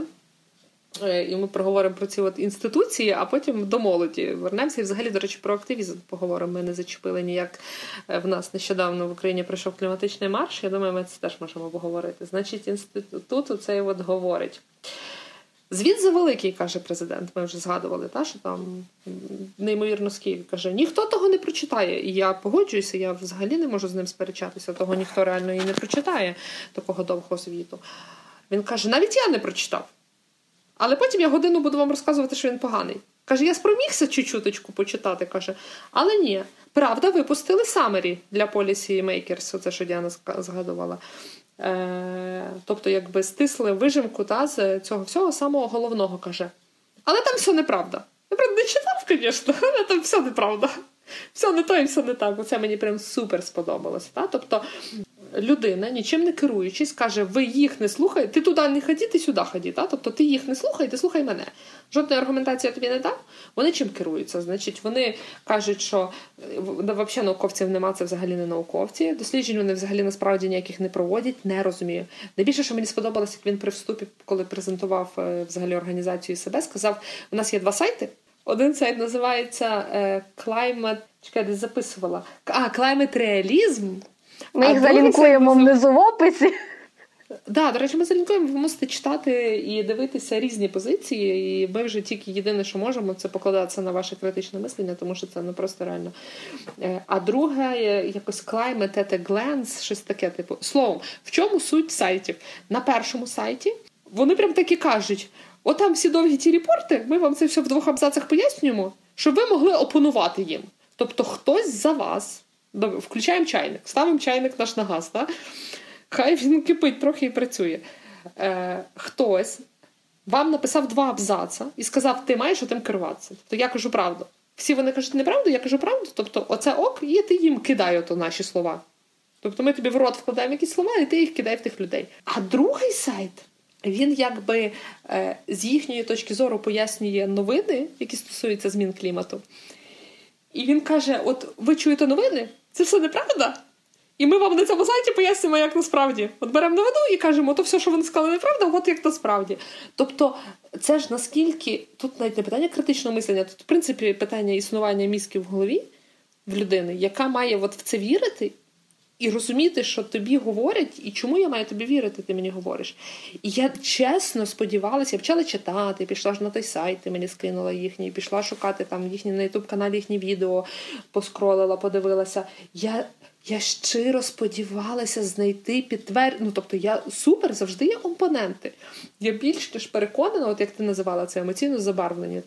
І ми проговоримо про ці інституції, а потім до молоді вернемося. І взагалі, до речі, про активізм поговоримо. Ми не зачепили ніяк. В нас нещодавно в Україні пройшов кліматичний марш. Я думаю, ми це теж можемо обговорити. Значить, інститут оцей говорить. Звіт завеликий, каже президент. Ми вже згадували, що там неймовірно скільки. Каже, ніхто того не прочитає. І я погоджуюся, я взагалі не можу з ним сперечатися. Того ніхто реально і не прочитає, такого довгого звіту. Він каже, навіть я не прочитав. Але потім я годину буду вам розказувати, що він поганий. Каже, я спромігся чуть-чуточку почитати, каже. Але ні, правда, випустили summary для policy makers, оце, що Діана згадувала. Тобто, якби стисли вижимку з цього всього самого головного, каже. Але там все неправда. Я, правда, не читав, звісно, але там все неправда. Все не то і все не так. Оце мені прям супер сподобалося. Тобто, людина, нічим не керуючись, каже, ви їх не слухаєте, ти туди не ході, ти сюди ході. Та? Тобто ти їх не слухай, ти слухай мене. Жодної аргументації я тобі не дав. Вони чим керуються? Значить, вони кажуть, що взагалі науковців нема, це взагалі не науковці. Досліджень вони взагалі насправді ніяких не проводять, не розумію. Найбільше, що мені сподобалось, як він при вступі, коли презентував взагалі організацію себе, сказав, у нас є 2 сайти. Один сайт називається Climate, чекай, десь записувала. Climate Realism.
Ми їх залінкуємо внизу в описі.
Да, до речі, ми залінкуємо, ви мусите читати і дивитися різні позиції, і ми вже тільки єдине, що можемо, це покладатися на ваше критичне мислення, тому що це не просто реально. А друге, якось Climate at a Glance, щось таке, типу. Словом, в чому суть сайтів? На першому сайті вони прям таки кажуть, отам всі довгі ті репорти, ми вам це все в 2 абзацах пояснюємо, щоб ви могли опонувати їм.Тобто хтось за вас, включаємо чайник, ставимо чайник наш на газ, так? Хай він кипить трохи і працює. Хтось вам написав 2 абзаца і сказав, ти маєш отим керуватися. Тобто я кажу правду. Всі вони кажуть неправду, я кажу правду. Тобто оце ок, і ти їм кидай ото наші слова. Тобто ми тобі в рот вкладаємо якісь слова, і ти їх кидай в тих людей. А другий сайт, він якби з їхньої точки зору пояснює новини, які стосуються змін клімату. І він каже, от ви чуєте новини? Це все неправда? І ми вам на цьому сайті пояснимо, як насправді. От беремо новину і кажемо, то все, що вони сказали, неправда, от як насправді. Тобто, це ж наскільки, тут навіть не питання критичного мислення, тут, в принципі, питання існування мізків в голові в людини, яка має от в це вірити і розуміти, що тобі говорять, і чому я маю тобі вірити, ти мені говориш. І я чесно сподівалася, я почала читати, пішла ж на той сайт, ти мені скинула їхній, пішла шукати там їхні на YouTube-каналі їхні відео, поскролила, подивилася. Я щиро сподівалася знайти підтвердження. Тобто я супер, завжди є компоненти. Я більш ніж переконана, от як ти називала це емоційно забарвлені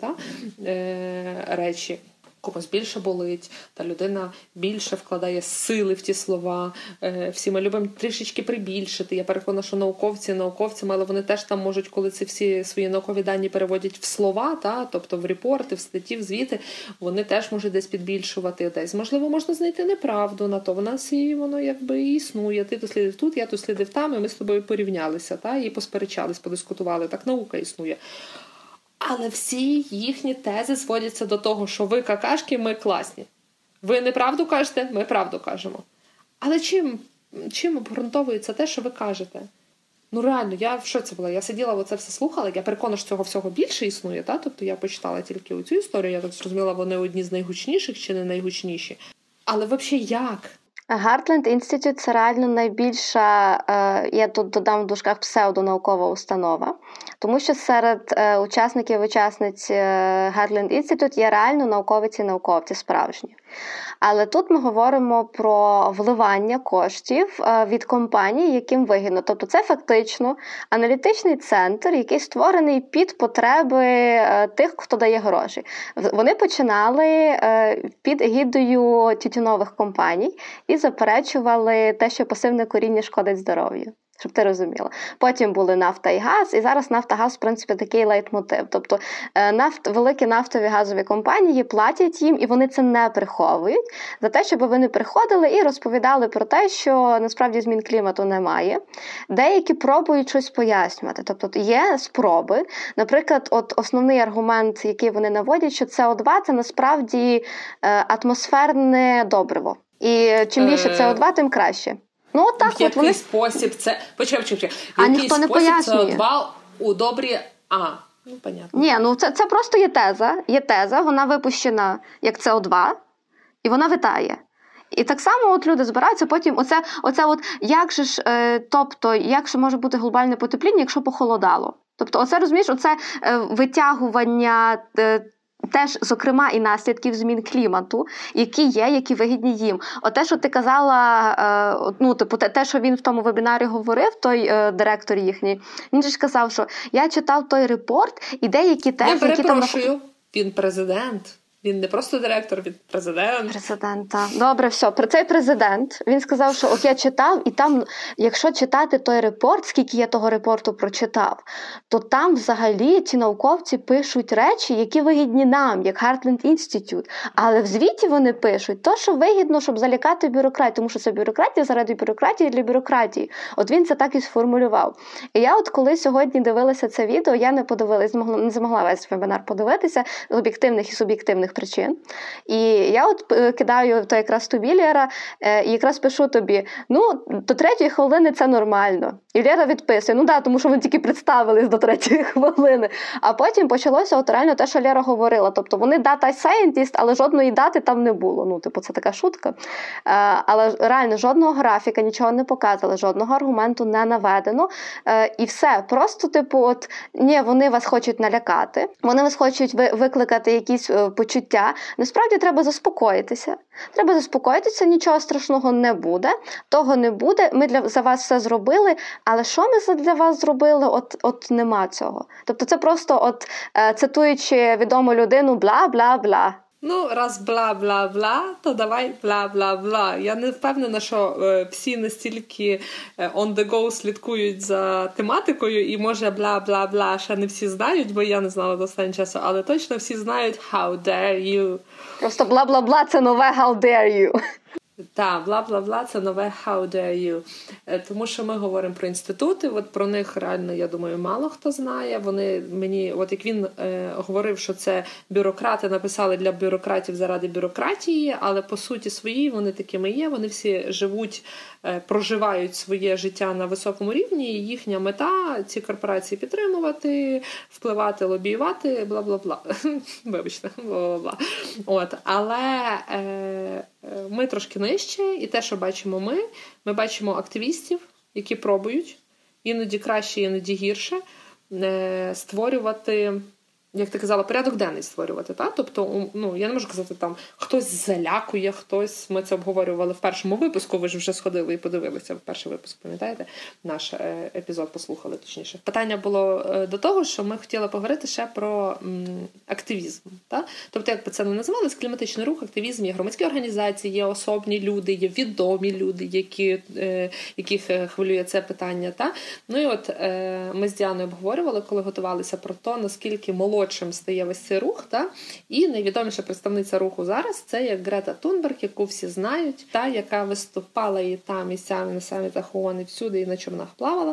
речі. Комусь більше болить, та людина більше вкладає сили в ті слова. Всі ми любимо трішечки прибільшити. Я переконана, що науковцями, але вони теж там можуть, коли ці всі свої наукові дані переводять в слова, тобто в репорти, в статті, в звіти, вони теж можуть десь підбільшувати. Десь, можливо, можна знайти неправду на то. В нас і воно якби і існує. Ти дослідив тут, я дослідив там, і ми з тобою порівнялися, і посперечались, подискутували. Так наука існує. Але всі їхні тези зводяться до того, що ви какашки, ми класні. Ви неправду кажете, ми правду кажемо. Але чим обґрунтовується те, що ви кажете? Ну реально, я в шоці була. Я сиділа, оце все слухала, я переконана, що цього всього більше існує. Тобто я почитала тільки оцю історію, я так зрозуміла, вони одні з найгучніших чи не найгучніші. Але взагалі як?
Heartland Institute – це реально найбільша, я тут додам в дужках, псевдонаукова установа, тому що серед учасників і учасниць Heartland Institute є реально науковиці і науковці справжні. Але тут ми говоримо про вливання коштів від компаній, яким вигідно. Тобто це фактично аналітичний центр, який створений під потреби тих, хто дає гроші. Вони починали під егідою тютюнових компаній і заперечували те, що пасивне куріння шкодить здоров'ю. Щоб ти розуміла. Потім були нафта і газ, і зараз нафта-газ, в принципі, такий лейтмотив. Тобто великі нафтові газові компанії платять їм, і вони це не приховують, за те, щоб вони приходили і розповідали про те, що насправді змін клімату немає. Деякі пробують щось пояснювати. Тобто є спроби. Наприклад, от основний аргумент, який вони наводять, що СО2 – це насправді атмосферне добриво. І чим більше СО2, тим краще. Ну, от так,
в який вони... спосіб це... Почекай.
А ніхто не пояснює.
СО2 у добрі... Ну, понятно.
Ні, ну це просто є теза. Є теза, вона випущена як СО2, і вона витає. І так само от люди збираються, потім оце як же ж, тобто, як же може бути глобальне потепління, якщо похолодало? Тобто, оце, розумієш, оце витягування... Теж, зокрема, і наслідків змін клімату, які вигідні їм. Те, що ти казала, те, що він в тому вебінарі говорив, той директор їхній, він же ж казав, що я читав той репорт, і деякі тези,
я перепрошую, він президент. Він не просто директор, він президент.
Президент, так. Добре, все. Про цей президент, він сказав, що от я читав, і там, якщо читати той репорт, скільки я того репорту прочитав, то там взагалі ті науковці пишуть речі, які вигідні нам, як Heartland Institute. Але в звіті вони пишуть то, що вигідно, щоб залякати бюрократію, тому що це бюрократія заради бюрократії для бюрократії. От він це так і сформулював. І я от коли сьогодні дивилася це відео, я не подивилась, не змогла весь вебінар подивитися з об'єктивних і суб'єктивних причин. І я от кидаю то якраз тобі, Лєра, і якраз пишу тобі, до 3-ї хвилини це нормально. І Лєра відписує, тому що вони тільки представились до 3-ї хвилини. А потім почалося от реально те, що Лєра говорила. Тобто вони data scientist, але жодної дати там не було. Це така шутка. Але реально жодного графіка, нічого не показали, жодного аргументу не наведено. І все. Просто, вони вас хочуть налякати, вони вас хочуть викликати якісь почуття. Насправді треба заспокоїтися. Нічого страшного не буде, того не буде, ми за вас все зробили, але що ми для вас зробили, от нема цього. Тобто це просто, цитуючи відому людину, бла-бла-бла.
Раз бла-бла-бла, то давай бла-бла-бла. Я не впевнена, що всі настільки on the go слідкують за тематикою, і може бла-бла-бла ще не всі знають, бо я не знала до останнього часу, але точно всі знають how dare you.
Просто бла-бла-бла – це нове how dare you.
Так, бла-бла-бла – це нове how dare you. Тому що ми говоримо про інститути, про них реально, я думаю, мало хто знає. Вони мені, як він говорив, що це бюрократи написали для бюрократів заради бюрократії, але по суті своїй вони такими є, вони всі живуть, проживають своє життя на високому рівні, і їхня мета – ці корпорації підтримувати, впливати, лобіювати, бла-бла-бла. Вибачте, бла-бла-бла. Але ми трошки нижче, і те, що бачимо ми бачимо активістів, які пробують, іноді краще, іноді гірше, створювати, як ти казала, порядок денний створювати. Та? Тобто, я не можу казати, там, хтось залякує, хтось, ми це обговорювали в першому випуску, ви ж вже сходили і подивилися в перший випуск, пам'ятаєте? Наш епізод послухали, точніше. Питання було до того, що ми хотіли поговорити ще про активізм. Та? Тобто, як би це не називалось, кліматичний рух, активізм, є громадські організації, є особні люди, є відомі люди, яких хвилює це питання. Та? Ми з Діаною обговорювали, коли готувалися про те, наскільки молодшим стає весь цей рух, та? І найвідоміша представниця руху зараз – це як Грета Тунберг, яку всі знають, та, яка виступала і там, і сям, і на самітах ООН, і всюди, і на човнах плавала.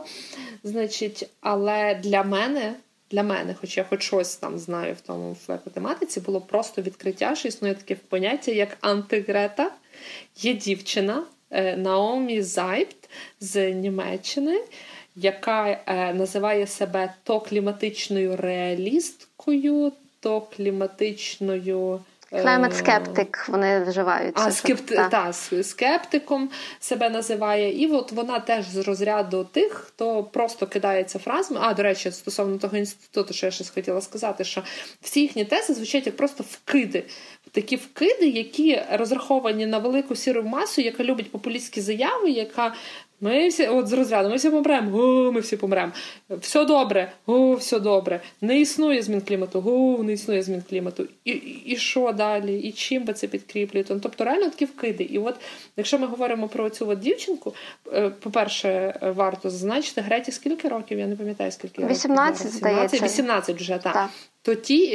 Але для мене, хоч я щось там знаю в тому в тематиці, було просто відкриття, що існує таке поняття, як антигрета. Є дівчина Наомі Зайбт з Німеччини, яка називає себе то кліматичною реалісткою, то кліматичною...
Climate skeptic, вони вживаються.
Скептиком себе називає. І вона теж з розряду тих, хто просто кидається фразами. До речі, стосовно того інституту, що я ще хотіла сказати, що всі їхні тези звучать як просто вкиди. Такі вкиди, які розраховані на велику сіру масу, яка любить популістські заяви, яка... Ми всі, з розряду, ми всі помремо, ми всі помремо. Все добре, все добре. Не існує змін клімату, не існує змін клімату. І що далі? І чим би це підкріплюєте? Тобто реально такі вкиди. І якщо ми говоримо про цю дівчинку, по-перше, варто зазначити, Греті скільки років? Я не пам'ятаю, скільки років.
18, здається.
18 вже, так. То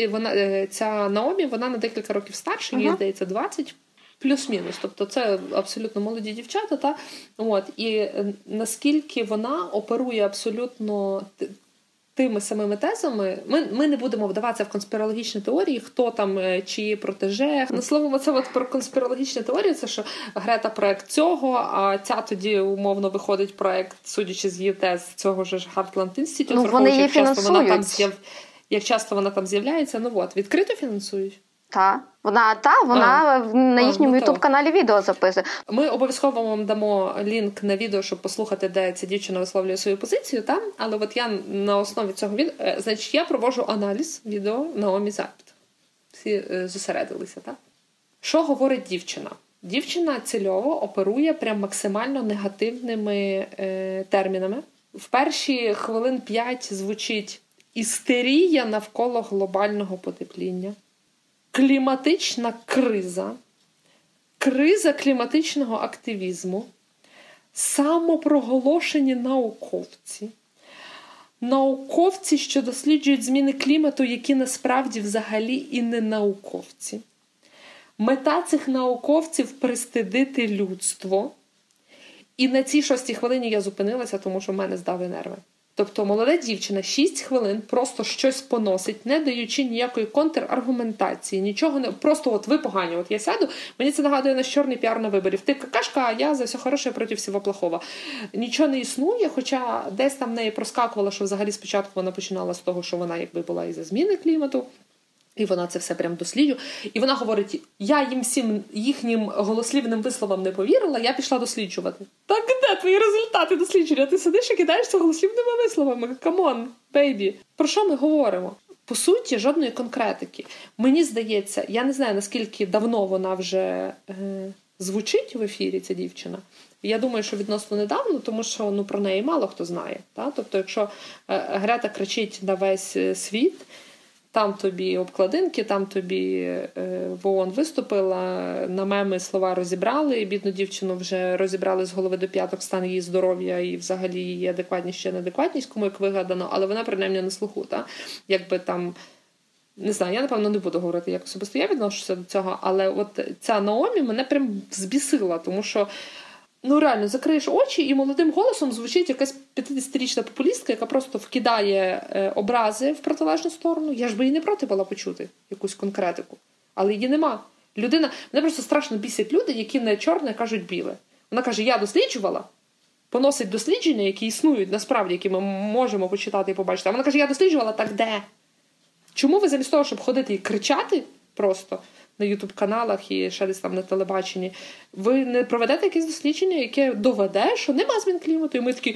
ця Наомі, вона на декілька років старша, їй, здається, 20 плюс-мінус. Тобто це абсолютно молоді дівчата. Та? І наскільки вона оперує абсолютно тими самими тезами, ми не будемо вдаватися в конспірологічні теорії, хто там, чиї протеже. Словом, це про конспірологічні теорії, це що Грета проект цього, а ця тоді умовно виходить проект, судячи з її тез, цього ж Heartland Institute.
Вони її фінансують.
Як часто вона там з'являється, відкрито фінансують.
Вона на їхньому YouTube-каналі відео записує.
Ми обов'язково вам дамо лінк на відео, щоб послухати, де ця дівчина висловлює свою позицію. Але я на основі цього відео... Значить, я проводжу аналіз відео Наомі Зайбт. Всі зосередилися, так? Що говорить дівчина? Дівчина цільово оперує прям максимально негативними термінами. В перші хвилин 5 звучить істерія навколо глобального потепління. кліматична криза, криза кліматичного активізму, самопроголошені науковці, що досліджують зміни клімату, які насправді взагалі і не науковці. Мета цих науковців – пристидити людство. І на цій 6 хвилині я зупинилася, тому що в мене здали нерви. Тобто молода дівчина 6 хвилин просто щось поносить, не даючи ніякої контраргументації, нічого не... Просто от ви погані, от я сяду, мені це нагадує наш чорний піар на виборів. Ти какашка, а я за все хороше проти всього плохого. Нічого не існує, хоча десь там в неї проскакувало, що взагалі спочатку вона починала з того, що вона якби була і за зміни клімату. І вона це все прям досліджує. І вона говорить, я їм всім їхнім голослівним висловам не повірила, я пішла досліджувати. Так де твої результати дослідження? Ти сидиш і кидаєшся голослівними висловами. Камон, бейбі. Про що ми говоримо? По суті, жодної конкретики. Мені здається, я не знаю, наскільки давно вона вже звучить в ефірі, ця дівчина. Я думаю, що відносно недавно, тому що про неї мало хто знає. Та? Тобто, якщо Грета кричить на весь світ, там тобі обкладинки, там тобі в ООН виступила, на меми слова розібрали, бідну дівчину вже розібрали з голови до п'яток стан її здоров'я і взагалі її адекватність чи неадекватність, кому як вигадано, але вона принаймні на слуху. Та? Якби там, не знаю, я напевно не буду говорити, як особисто я відношуся до цього, але от ця Наомі мене прям збісила, тому що реально, закриєш очі і молодим голосом звучить якась 50-річна популістка, яка просто вкидає образи в протилежну сторону. Я ж би і не проти була почути якусь конкретику. Але її нема. Мене просто страшно бісять люди, які не чорне кажуть біле. Вона каже, я досліджувала, поносить дослідження, які існують насправді, які ми можемо почитати і побачити. А вона каже, я досліджувала, так де? Чому ви замість того, щоб ходити і кричати просто на ютуб-каналах і ще десь там на телебаченні, ви не проведете якесь дослідження, яке доведе, що нема змін клімату? І ми такі,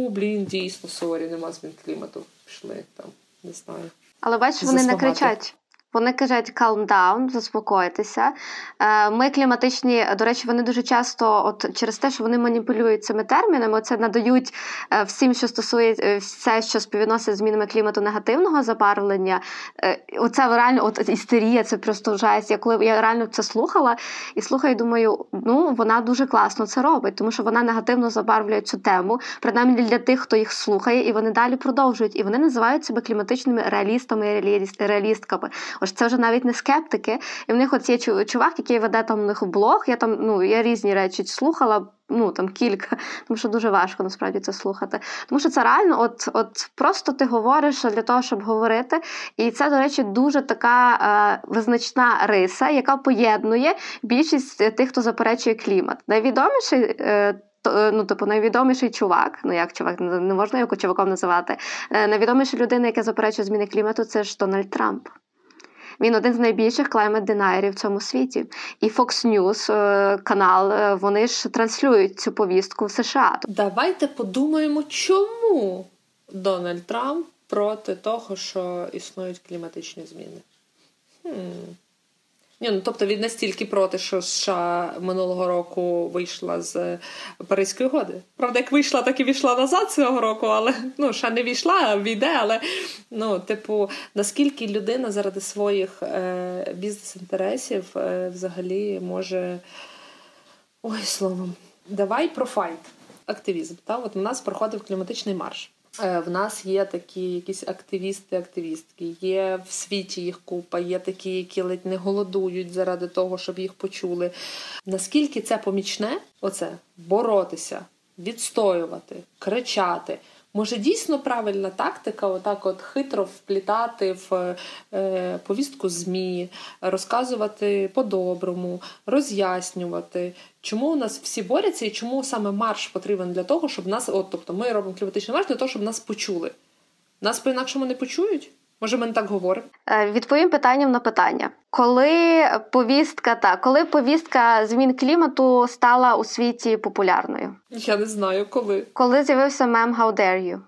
дійсно, сорі, нема змін клімату. Пішли там, не знаю.
Але бачиш, вони не кричать. Вони кажуть calm down, заспокойтеся. Ми кліматичні, до речі, вони дуже часто, от через те, що вони маніпулюють цими термінами, це надають всім, що стосується все, що співвідносить з змінами клімату негативного забарвлення. Оце реально, от істерія, це просто жесть. Я реально це слухала і слухаю, думаю, вона дуже класно це робить, тому що вона негативно забарвлює цю тему, принаймні для тих, хто їх слухає, і вони далі продовжують. І вони називають себе кліматичними реалістами і реалістками. Ось це вже навіть не скептики. І в них от є чувак, який веде там у них блог. Я різні речі слухала, там кілька, тому що дуже важко насправді це слухати. Тому що це реально, от просто ти говориш для того, щоб говорити. І це, до речі, дуже така визначна риса, яка поєднує більшість тих, хто заперечує клімат. Найвідоміший найвідоміший чувак, як чувак, не можна його чуваком називати, найвідоміша людина, яка заперечує зміни клімату, це ж Дональд Трамп. Він один з найбільших climate-deniерів в цьому світі. І Fox News канал, вони ж транслюють цю повістку в США.
Давайте подумаємо, чому Дональд Трамп проти того, що існують кліматичні зміни. Тобто він настільки проти, що США минулого року вийшла з Паризької угоди. Правда, як вийшла, так і війшла назад цього року, але ще не війшла, а війде, але наскільки людина заради своїх бізнес-інтересів взагалі може... Давай про файт, активізм. От у нас проходив кліматичний марш. В нас є такі якісь активісти-активістки, є в світі їх купа, є такі, які ледь не голодують заради того, щоб їх почули. Наскільки це помічне, боротися, відстоювати, кричати. Може, дійсно правильна тактика отак хитро вплітати в повістку ЗМІ, розказувати по-доброму, роз'яснювати, чому у нас всі борються і чому саме марш потрібен для того, щоб нас, тобто ми робимо кліматичний марш для того, щоб нас почули. Нас по-інакшому не почують? Може, ми не так говоримо?
Відповім питанням на питання. Коли повістка змін клімату стала у світі популярною?
Я не знаю, коли.
Коли з'явився мем «How dare you?».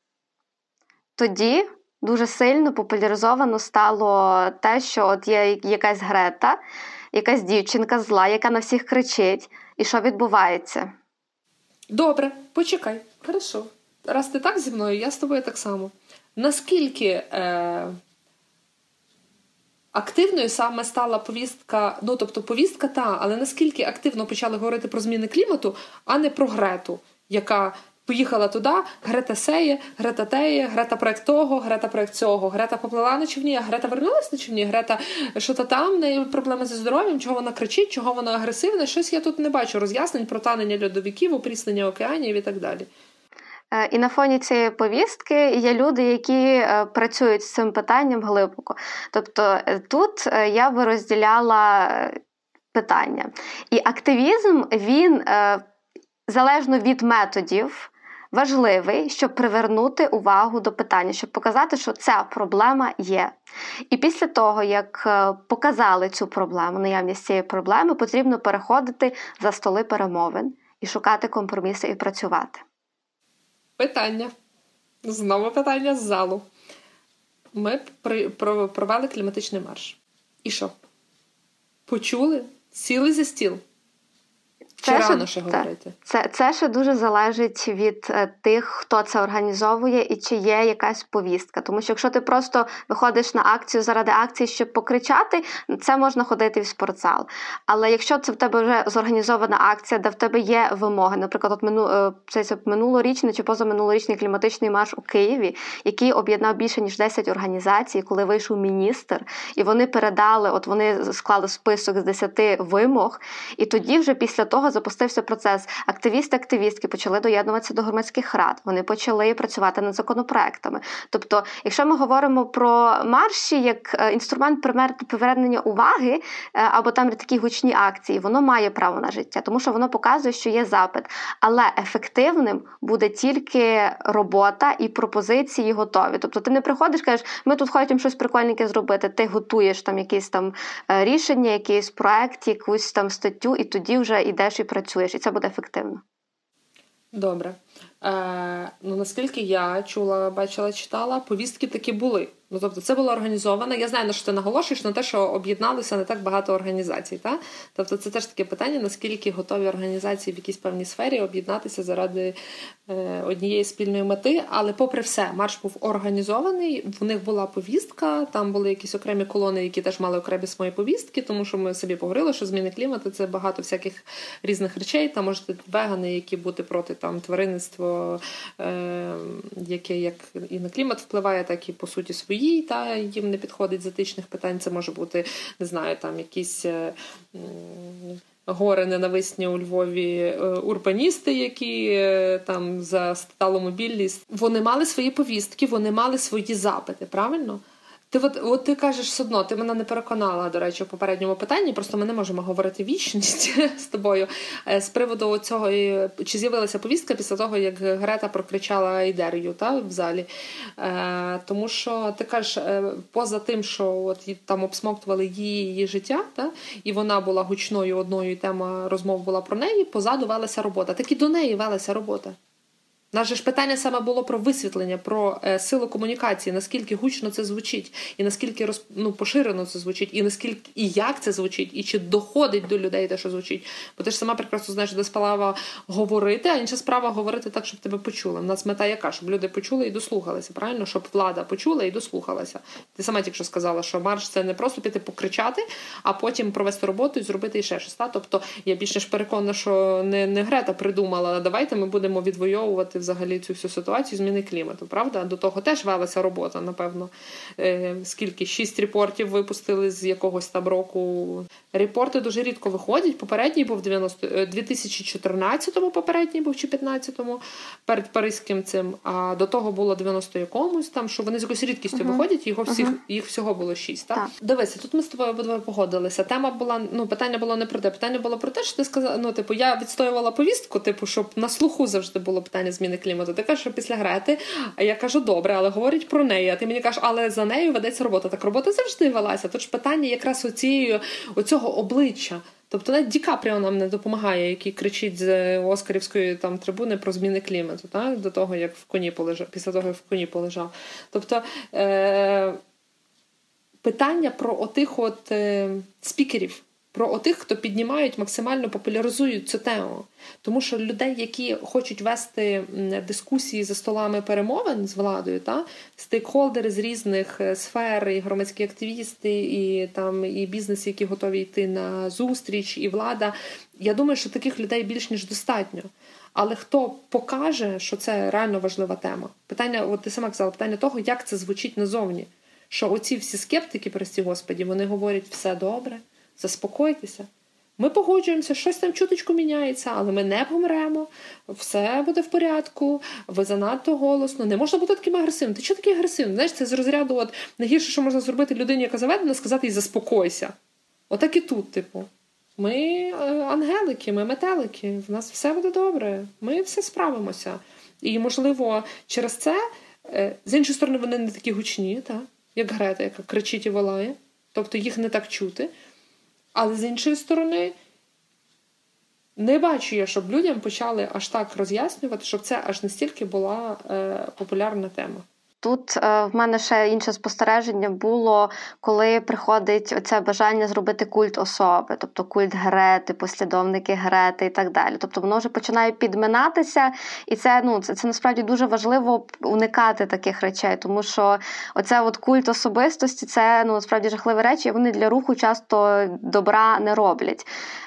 Тоді дуже сильно популяризовано стало те, що от є якась Грета, якась дівчинка зла, яка на всіх кричить. І що відбувається?
Добре, почекай. Хорошо. Раз ти так зі мною, я з тобою так само. Наскільки активною саме стала повістка, тобто повістка але наскільки активно почали говорити про зміни клімату, а не про Грету, яка поїхала туди, Грета сеє, Грета теє, Грета проект того, Грета проект цього, Грета поплила на човні, а Грета вернулась на човні, Грета що-то там, в неї проблеми зі здоров'ям, чого вона кричить, чого вона агресивна, щось я тут не бачу роз'яснень про танення льодовиків, опріснення океанів і так далі.
І на фоні цієї повістки є люди, які працюють з цим питанням глибоко. Тобто тут я би розділяла питання. І активізм, він, залежно від методів, важливий, щоб привернути увагу до питання, щоб показати, що ця проблема є. І після того, як показали цю проблему, наявність цієї проблеми, потрібно переходити за столи перемовин і шукати компроміси і працювати.
Питання. Знову питання з залу. Ми провели кліматичний марш. І що? Почули? Сіли за стіл? Чи рано ще говорити?
Це ще дуже залежить від тих, хто це організовує і чи є якась повістка. Тому що якщо ти просто виходиш на акцію заради акції, щоб покричати, це можна ходити в спортзал. Але якщо це в тебе вже зорганізована акція, де в тебе є вимоги, наприклад, це минулорічний чи позаминулорічний кліматичний марш у Києві, який об'єднав більше ніж 10 організацій, коли вийшов міністр, і вони передали, вони склали список з 10 вимог, і тоді вже після того запустився процес. Активісти-активістки почали доєднуватися до громадських рад, вони почали працювати над законопроектами. Тобто, якщо ми говоримо про марші як інструмент привернення уваги, або там такі гучні акції, воно має право на життя, тому що воно показує, що є запит. Але ефективним буде тільки робота і пропозиції готові. Тобто ти не приходиш, кажеш, ми тут хочемо щось прикольненьке зробити, ти готуєш там якісь там рішення, якийсь проект, якусь там статтю, і тоді вже йдеш і працюєш, і це буде ефективно.
Добре. Наскільки я чула, бачила, читала, повістки таки були. Тобто це було організовано. Я знаю, що ти наголошуєш на те, що об'єдналося не так багато організацій. Та? Тобто це теж таке питання, наскільки готові організації в якійсь певній сфері об'єднатися заради однієї спільної мети. Але попри все, марш був організований, в них була повістка, там були якісь окремі колони, які теж мали окремі свої повістки, тому що ми собі поговорили, що зміни клімату – це багато всяких різних речей. Там можуть вегани, які бути проти там тваринництва, яке як і на клімат впливає, так і по суті свої. Та їм не підходить з етичних питань. Це може бути, не знаю, там якісь гори ненависні у Львові урбаністи, які там за сталомобільність. Вони мали свої повістки, вони мали свої запити, правильно? Ти кажеш все одно, ти мене не переконала, до речі, в попередньому питанні, просто ми не можемо говорити вічність з тобою з приводу цього, чи з'явилася повістка після того, як Грета прокричала ідею в залі. Тому що ти кажеш, поза тим, що там обсмоктували її життя, і вона була гучною одною, і тема розмов була про неї, позаду велася робота. Так і до неї велася робота. Наше ж питання саме було про висвітлення, про силу комунікації, наскільки гучно це звучить, і наскільки поширено це звучить, і наскільки і як це звучить, і чи доходить до людей те, що звучить. Бо ти ж сама прекрасно знаєш, де справа говорити, а інша справа говорити так, щоб тебе почули. У нас мета яка? Щоб люди почули і дослухалися, правильно? Щоб влада почула і дослухалася. Ти сама тільки що сказала, що марш – це не просто піти покричати, а потім провести роботу і зробити і ще щось. Тобто я більш ніж переконана, що не Грета придумала, давайте ми будемо відвоювати взагалі цю всю ситуацію зміни клімату, правда? До того теж велася робота, напевно. Скільки? 6 репортів випустили з якогось там року. Репорти дуже рідко виходять. Попередній був 2014-му, попередній був чи 15-му, перед Паризьким цим, а до того було 90-якомусь, там, що вони з якоюсь рідкістю виходять, їх всього було 6, так? Дивися, тут ми з тобою обидва погодилися. Тема була, питання було не про те. Питання було про те, що ти сказала, я відстоювала повістку, щоб на слуху завжди було питання зміни клімату. Ти кажеш, що після Грети, а я кажу, добре, але говорять про неї, а ти мені кажеш, але за нею ведеться робота. Так робота завжди велася. Тут ж питання якраз оцього обличчя. Тобто навіть Ді Капріо нам не допомагає, який кричить з Оскарівської там трибуни про зміни клімату, так? До того, як в коні полежав, після того, як в коні полежав. Тобто питання про отих спікерів, про отих, хто піднімають, максимально популяризують цю тему. Тому що людей, які хочуть вести дискусії за столами перемовин з владою, стейкхолдери з різних сфер, і громадські активісти, і бізнеси, які готові йти на зустріч, і влада, я думаю, що таких людей більш ніж достатньо. Але хто покаже, що це реально важлива тема? Питання, от ти сама казала, питання того, як це звучить назовні. Що оці всі скептики, прості Господі, вони говорять, все добре, заспокойтеся. Ми погоджуємося, щось там чуточку міняється, але ми не помремо, все буде в порядку, ви занадто голосно, не можна бути таким агресивним. Ти чого такий агресивний? Знаєш, це з розряду, от найгірше, що можна зробити людині, яка заведена, сказати їй заспокойся. Отак і тут, типу. Ми ангелики, ми метелики, в нас все буде добре, ми все справимося. І, можливо, через це, з іншої сторони, вони не такі гучні, як Грета, яка кричить і волає. Тобто їх не так чути. Але з іншої сторони, не бачу я, щоб людям почали аж так роз'яснювати, щоб це аж настільки була популярна тема.
Тут в мене ще інше спостереження було, коли приходить оце бажання зробити культ особи, тобто культ Грети, послідовники Грети і так далі. Тобто воно вже починає підминатися, і це насправді дуже важливо уникати таких речей, тому що оце от культ особистості, це насправді жахливі речі, і вони для руху часто добра не роблять.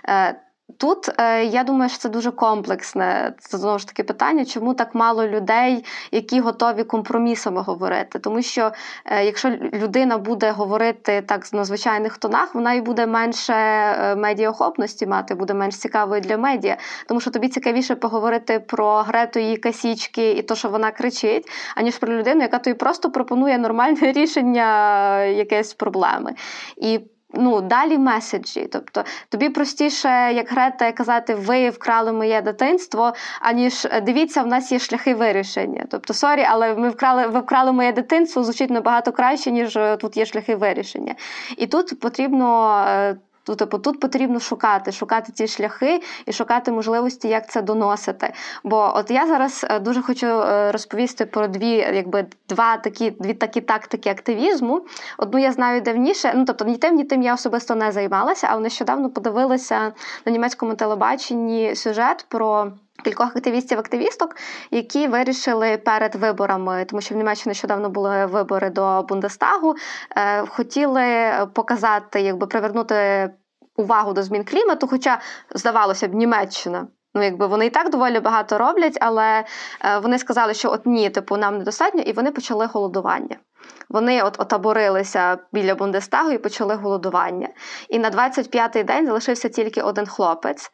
Тут, я думаю, що це дуже комплексне, це знову ж таки питання, чому так мало людей, які готові компромісами говорити. Тому що, якщо людина буде говорити так на звичайних тонах, вона і буде менше медіаохопності мати, буде менш цікавою для медіа. Тому що тобі цікавіше поговорити про Грету, її косічки і то, що вона кричить, аніж про людину, яка тобі просто пропонує нормальне рішення якоїсь проблеми. І далі меседжі. Тобто тобі простіше, як Грета, казати, ви вкрали моє дитинство, аніж дивіться, в нас є шляхи вирішення. Тобто, сорі, але ви вкрали моє дитинство, звучить набагато краще, ніж тут є шляхи вирішення. І тут потрібно... Тут потрібно шукати ці шляхи і шукати можливості, як це доносити. Бо от я зараз дуже хочу розповісти про дві такі тактики активізму. Одну я знаю давніше, тобто ні тим я особисто не займалася, але нещодавно подивилася на німецькому телебаченні сюжет про кількох активістів-активісток, які вирішили перед виборами, тому що в Німеччині нещодавно були вибори до Бундестагу, хотіли показати, привернути увагу до змін клімату, хоча, здавалося б, Німеччина. Вони і так доволі багато роблять, але вони сказали, що ні, нам недостатньо, і вони почали голодування. Вони отаборилися біля Бундестагу і почали голодування. І на 25-й день залишився тільки один хлопець.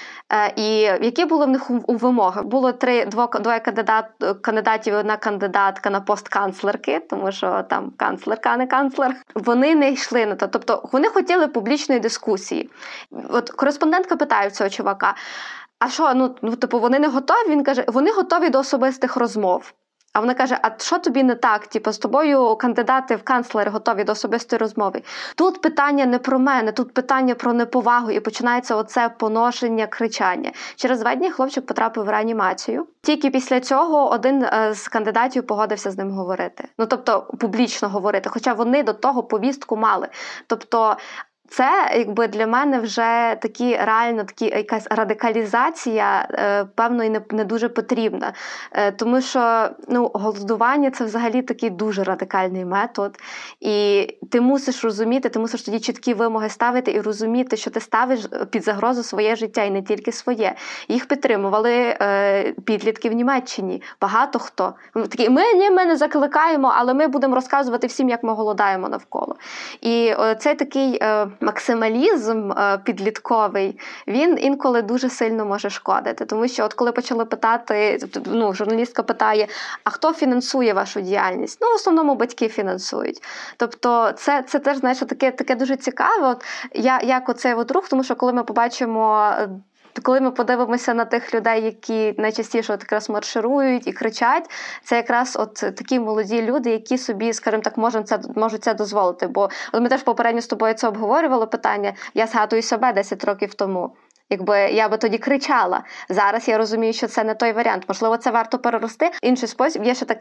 І які були в них у вимоги? Було двоє кандидатів і одна кандидатка на пост канцлерки, тому що там канцлерка, а не канцлер. Вони не йшли на то. Тобто вони хотіли публічної дискусії. От кореспондентка питає цього чувака, а що, вони не готові? Він каже, вони готові до особистих розмов. А вона каже, а що тобі не так? З тобою кандидати в канцлери готові до особистої розмови. Тут питання не про мене, тут питання про неповагу. І починається оце поношення, кричання. Через 2 дні хлопчик потрапив в реанімацію. Тільки після цього один з кандидатів погодився з ним говорити. Тобто публічно говорити, хоча вони до того повістку мали. Тобто це, для мене вже реально якась радикалізація, певно, і не дуже потрібна. Тому що, голодування – це взагалі такий дуже радикальний метод. І ти мусиш розуміти, ти мусиш тоді чіткі вимоги ставити і розуміти, що ти ставиш під загрозу своє життя і не тільки своє. Їх підтримували підлітки в Німеччині. Багато хто. Такі, ми не закликаємо, але ми будемо розказувати всім, як ми голодаємо навколо. І цей такий максималізм підлітковий, він інколи дуже сильно може шкодити. Тому що коли почали питати, журналістка питає, а хто фінансує вашу діяльність? В основному батьки фінансують. Тобто це теж, знаєш, таке дуже цікаве, як оцей рух, тому що коли ми побачимо, коли ми подивимося на тих людей, які найчастіше якраз марширують і кричать, це якраз такі молоді люди, які собі, скажімо так, можуть це дозволити. Бо ми теж попередньо з тобою це обговорювали питання, я згадую себе 10 років тому. Я би тоді кричала. Зараз я розумію, що це не той варіант. Можливо, це варто перерости. Інший спосіб, є ще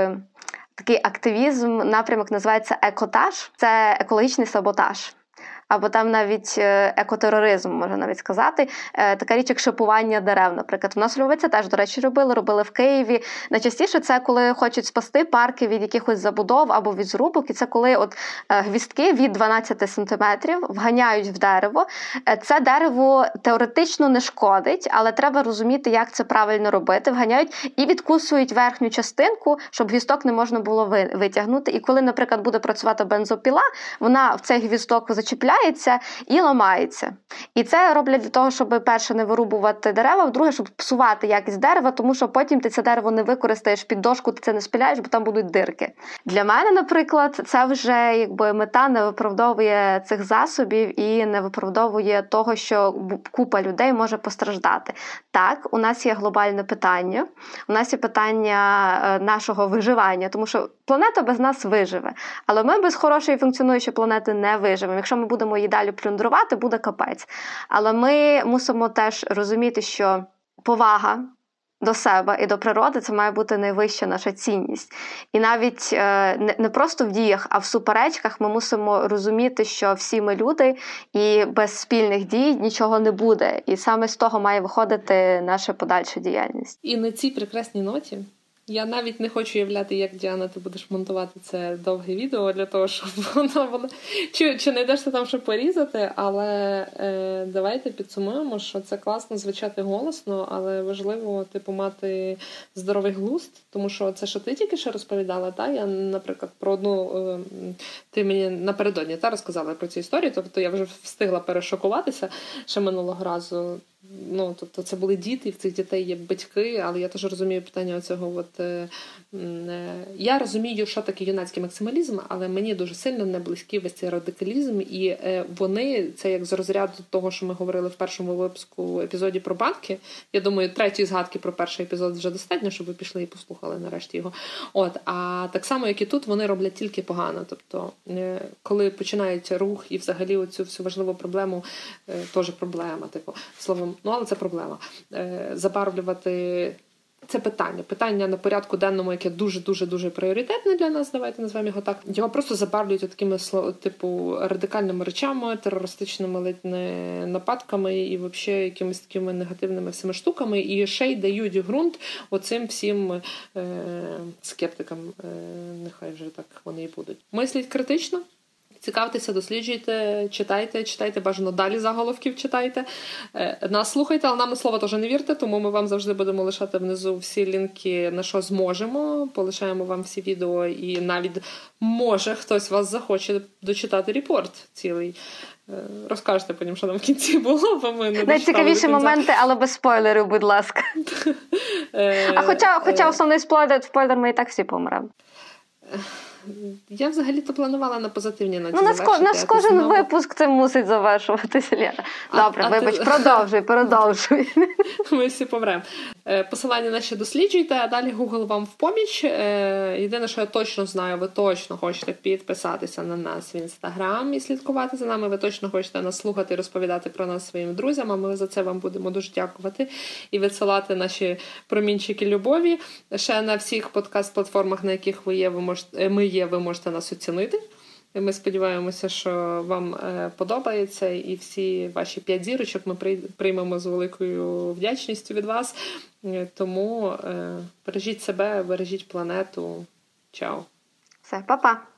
такий активізм, напрямок називається екотаж. Це екологічний саботаж. або там навіть екотероризм, можна навіть сказати. Така річ, як шипування дерев, наприклад. У нас у Львові це теж, до речі, робили в Києві. Найчастіше це коли хочуть спасти парки від якихось забудов або від зрубок, і це коли от гвіздки від 12 сантиметрів вганяють в дерево. Це дерево теоретично не шкодить, але треба розуміти, як це правильно робити. Вганяють і відкусують верхню частинку, щоб гвіздок не можна було витягнути. І коли, наприклад, буде працювати бензопіла, вона в цей гвіздок зачіпляється і ламається. І це роблять для того, щоб, перше, не вирубувати дерева, друге, щоб псувати якість дерева, тому що потім ти це дерево не використаєш під дошку, ти це не спиляєш, бо там будуть дирки. Для мене, наприклад, це вже якби мета не виправдовує цих засобів і не виправдовує того, що купа людей може постраждати. Так, у нас є глобальне питання, у нас є питання нашого виживання, тому що планета без нас виживе, але ми без хорошої функціонуючої планети не виживемо. Якщо ми будемо її далі плюндрувати, буде капець. Але ми мусимо теж розуміти, що повага до себе і до природи – це має бути найвища наша цінність. І навіть не просто в діях, а в суперечках ми мусимо розуміти, що всі ми люди, і без спільних дій нічого не буде. І саме з того має виходити наша подальша діяльність.
І на цій прекрасній ноті я навіть не хочу уявляти, як, Діана, ти будеш монтувати це довге відео для того, щоб воно... Чи не йдеш ти там, щоб порізати, але давайте підсумуємо, що це класно звучати голосно, але важливо, мати здоровий глузд, тому що це, що ти тільки що розповідала, та? Я, наприклад, про одну... Ти мені напередодні розказала про цю історію, тобто я вже встигла перешокуватися ще минулого разу. Тобто це були діти, і в цих дітей є батьки, але я теж розумію питання оцього. Я розумію, що таке юнацький максималізм, але мені дуже сильно не близький весь цей радикалізм, і вони, це як з розряду того, що ми говорили в першому випуску епізоді про банки. Я думаю, третьої згадки про перший епізод вже достатньо, щоб ви пішли і послухали нарешті його. А так само, як і тут, вони роблять тільки погано. Тобто, коли починають рух і взагалі оцю всю важливу проблему, теж проблема, словом, але це проблема. Забарвлювати це питання на порядку денному, яке дуже-дуже-дуже пріоритетне для нас, давайте назвемо його так. Його просто забарвлюють такими, радикальними речами, терористичними ледь не нападками і взагалі якимись такими негативними всіми штуками. І ще й дають ґрунт оцим всім скептикам. Нехай вже так вони і будуть. Мисліть критично. Цікавтеся, досліджуйте, читайте, бажано далі заголовків читайте. Нас слухайте, але нам на слово теж не вірте, тому ми вам завжди будемо лишати внизу всі лінки, на що зможемо. Полишаємо вам всі відео і навіть, може, хтось вас захоче дочитати репорт цілий. Розкажете потім, що там в кінці було, бо ми не
найцікавіші моменти, але без спойлерів, будь ласка. Хоча основний спойлер, ми і так всі помремо.
Я взагалі-то планувала на позитивні ноті завершити.
Наш кожен випуск це мусить завершуватися, Лена. Добре, вибач, продовжуй.
Ми всі помремо. Посилання наші досліджуйте, а далі Google вам в поміч. Єдине, що я точно знаю, ви точно хочете підписатися на нас в Instagram і слідкувати за нами. Ви точно хочете нас слухати і розповідати про нас своїм друзям, а ми за це вам будемо дуже дякувати і відсилати наші промінчики любові. Ще на всіх подкаст-платформах, на яких ви можете нас оцінити. Ми сподіваємося, що вам подобається, і всі ваші 5 зірочок ми приймемо з великою вдячністю від вас. Тому бережіть себе, бережіть планету. Чао.
Все, па-па.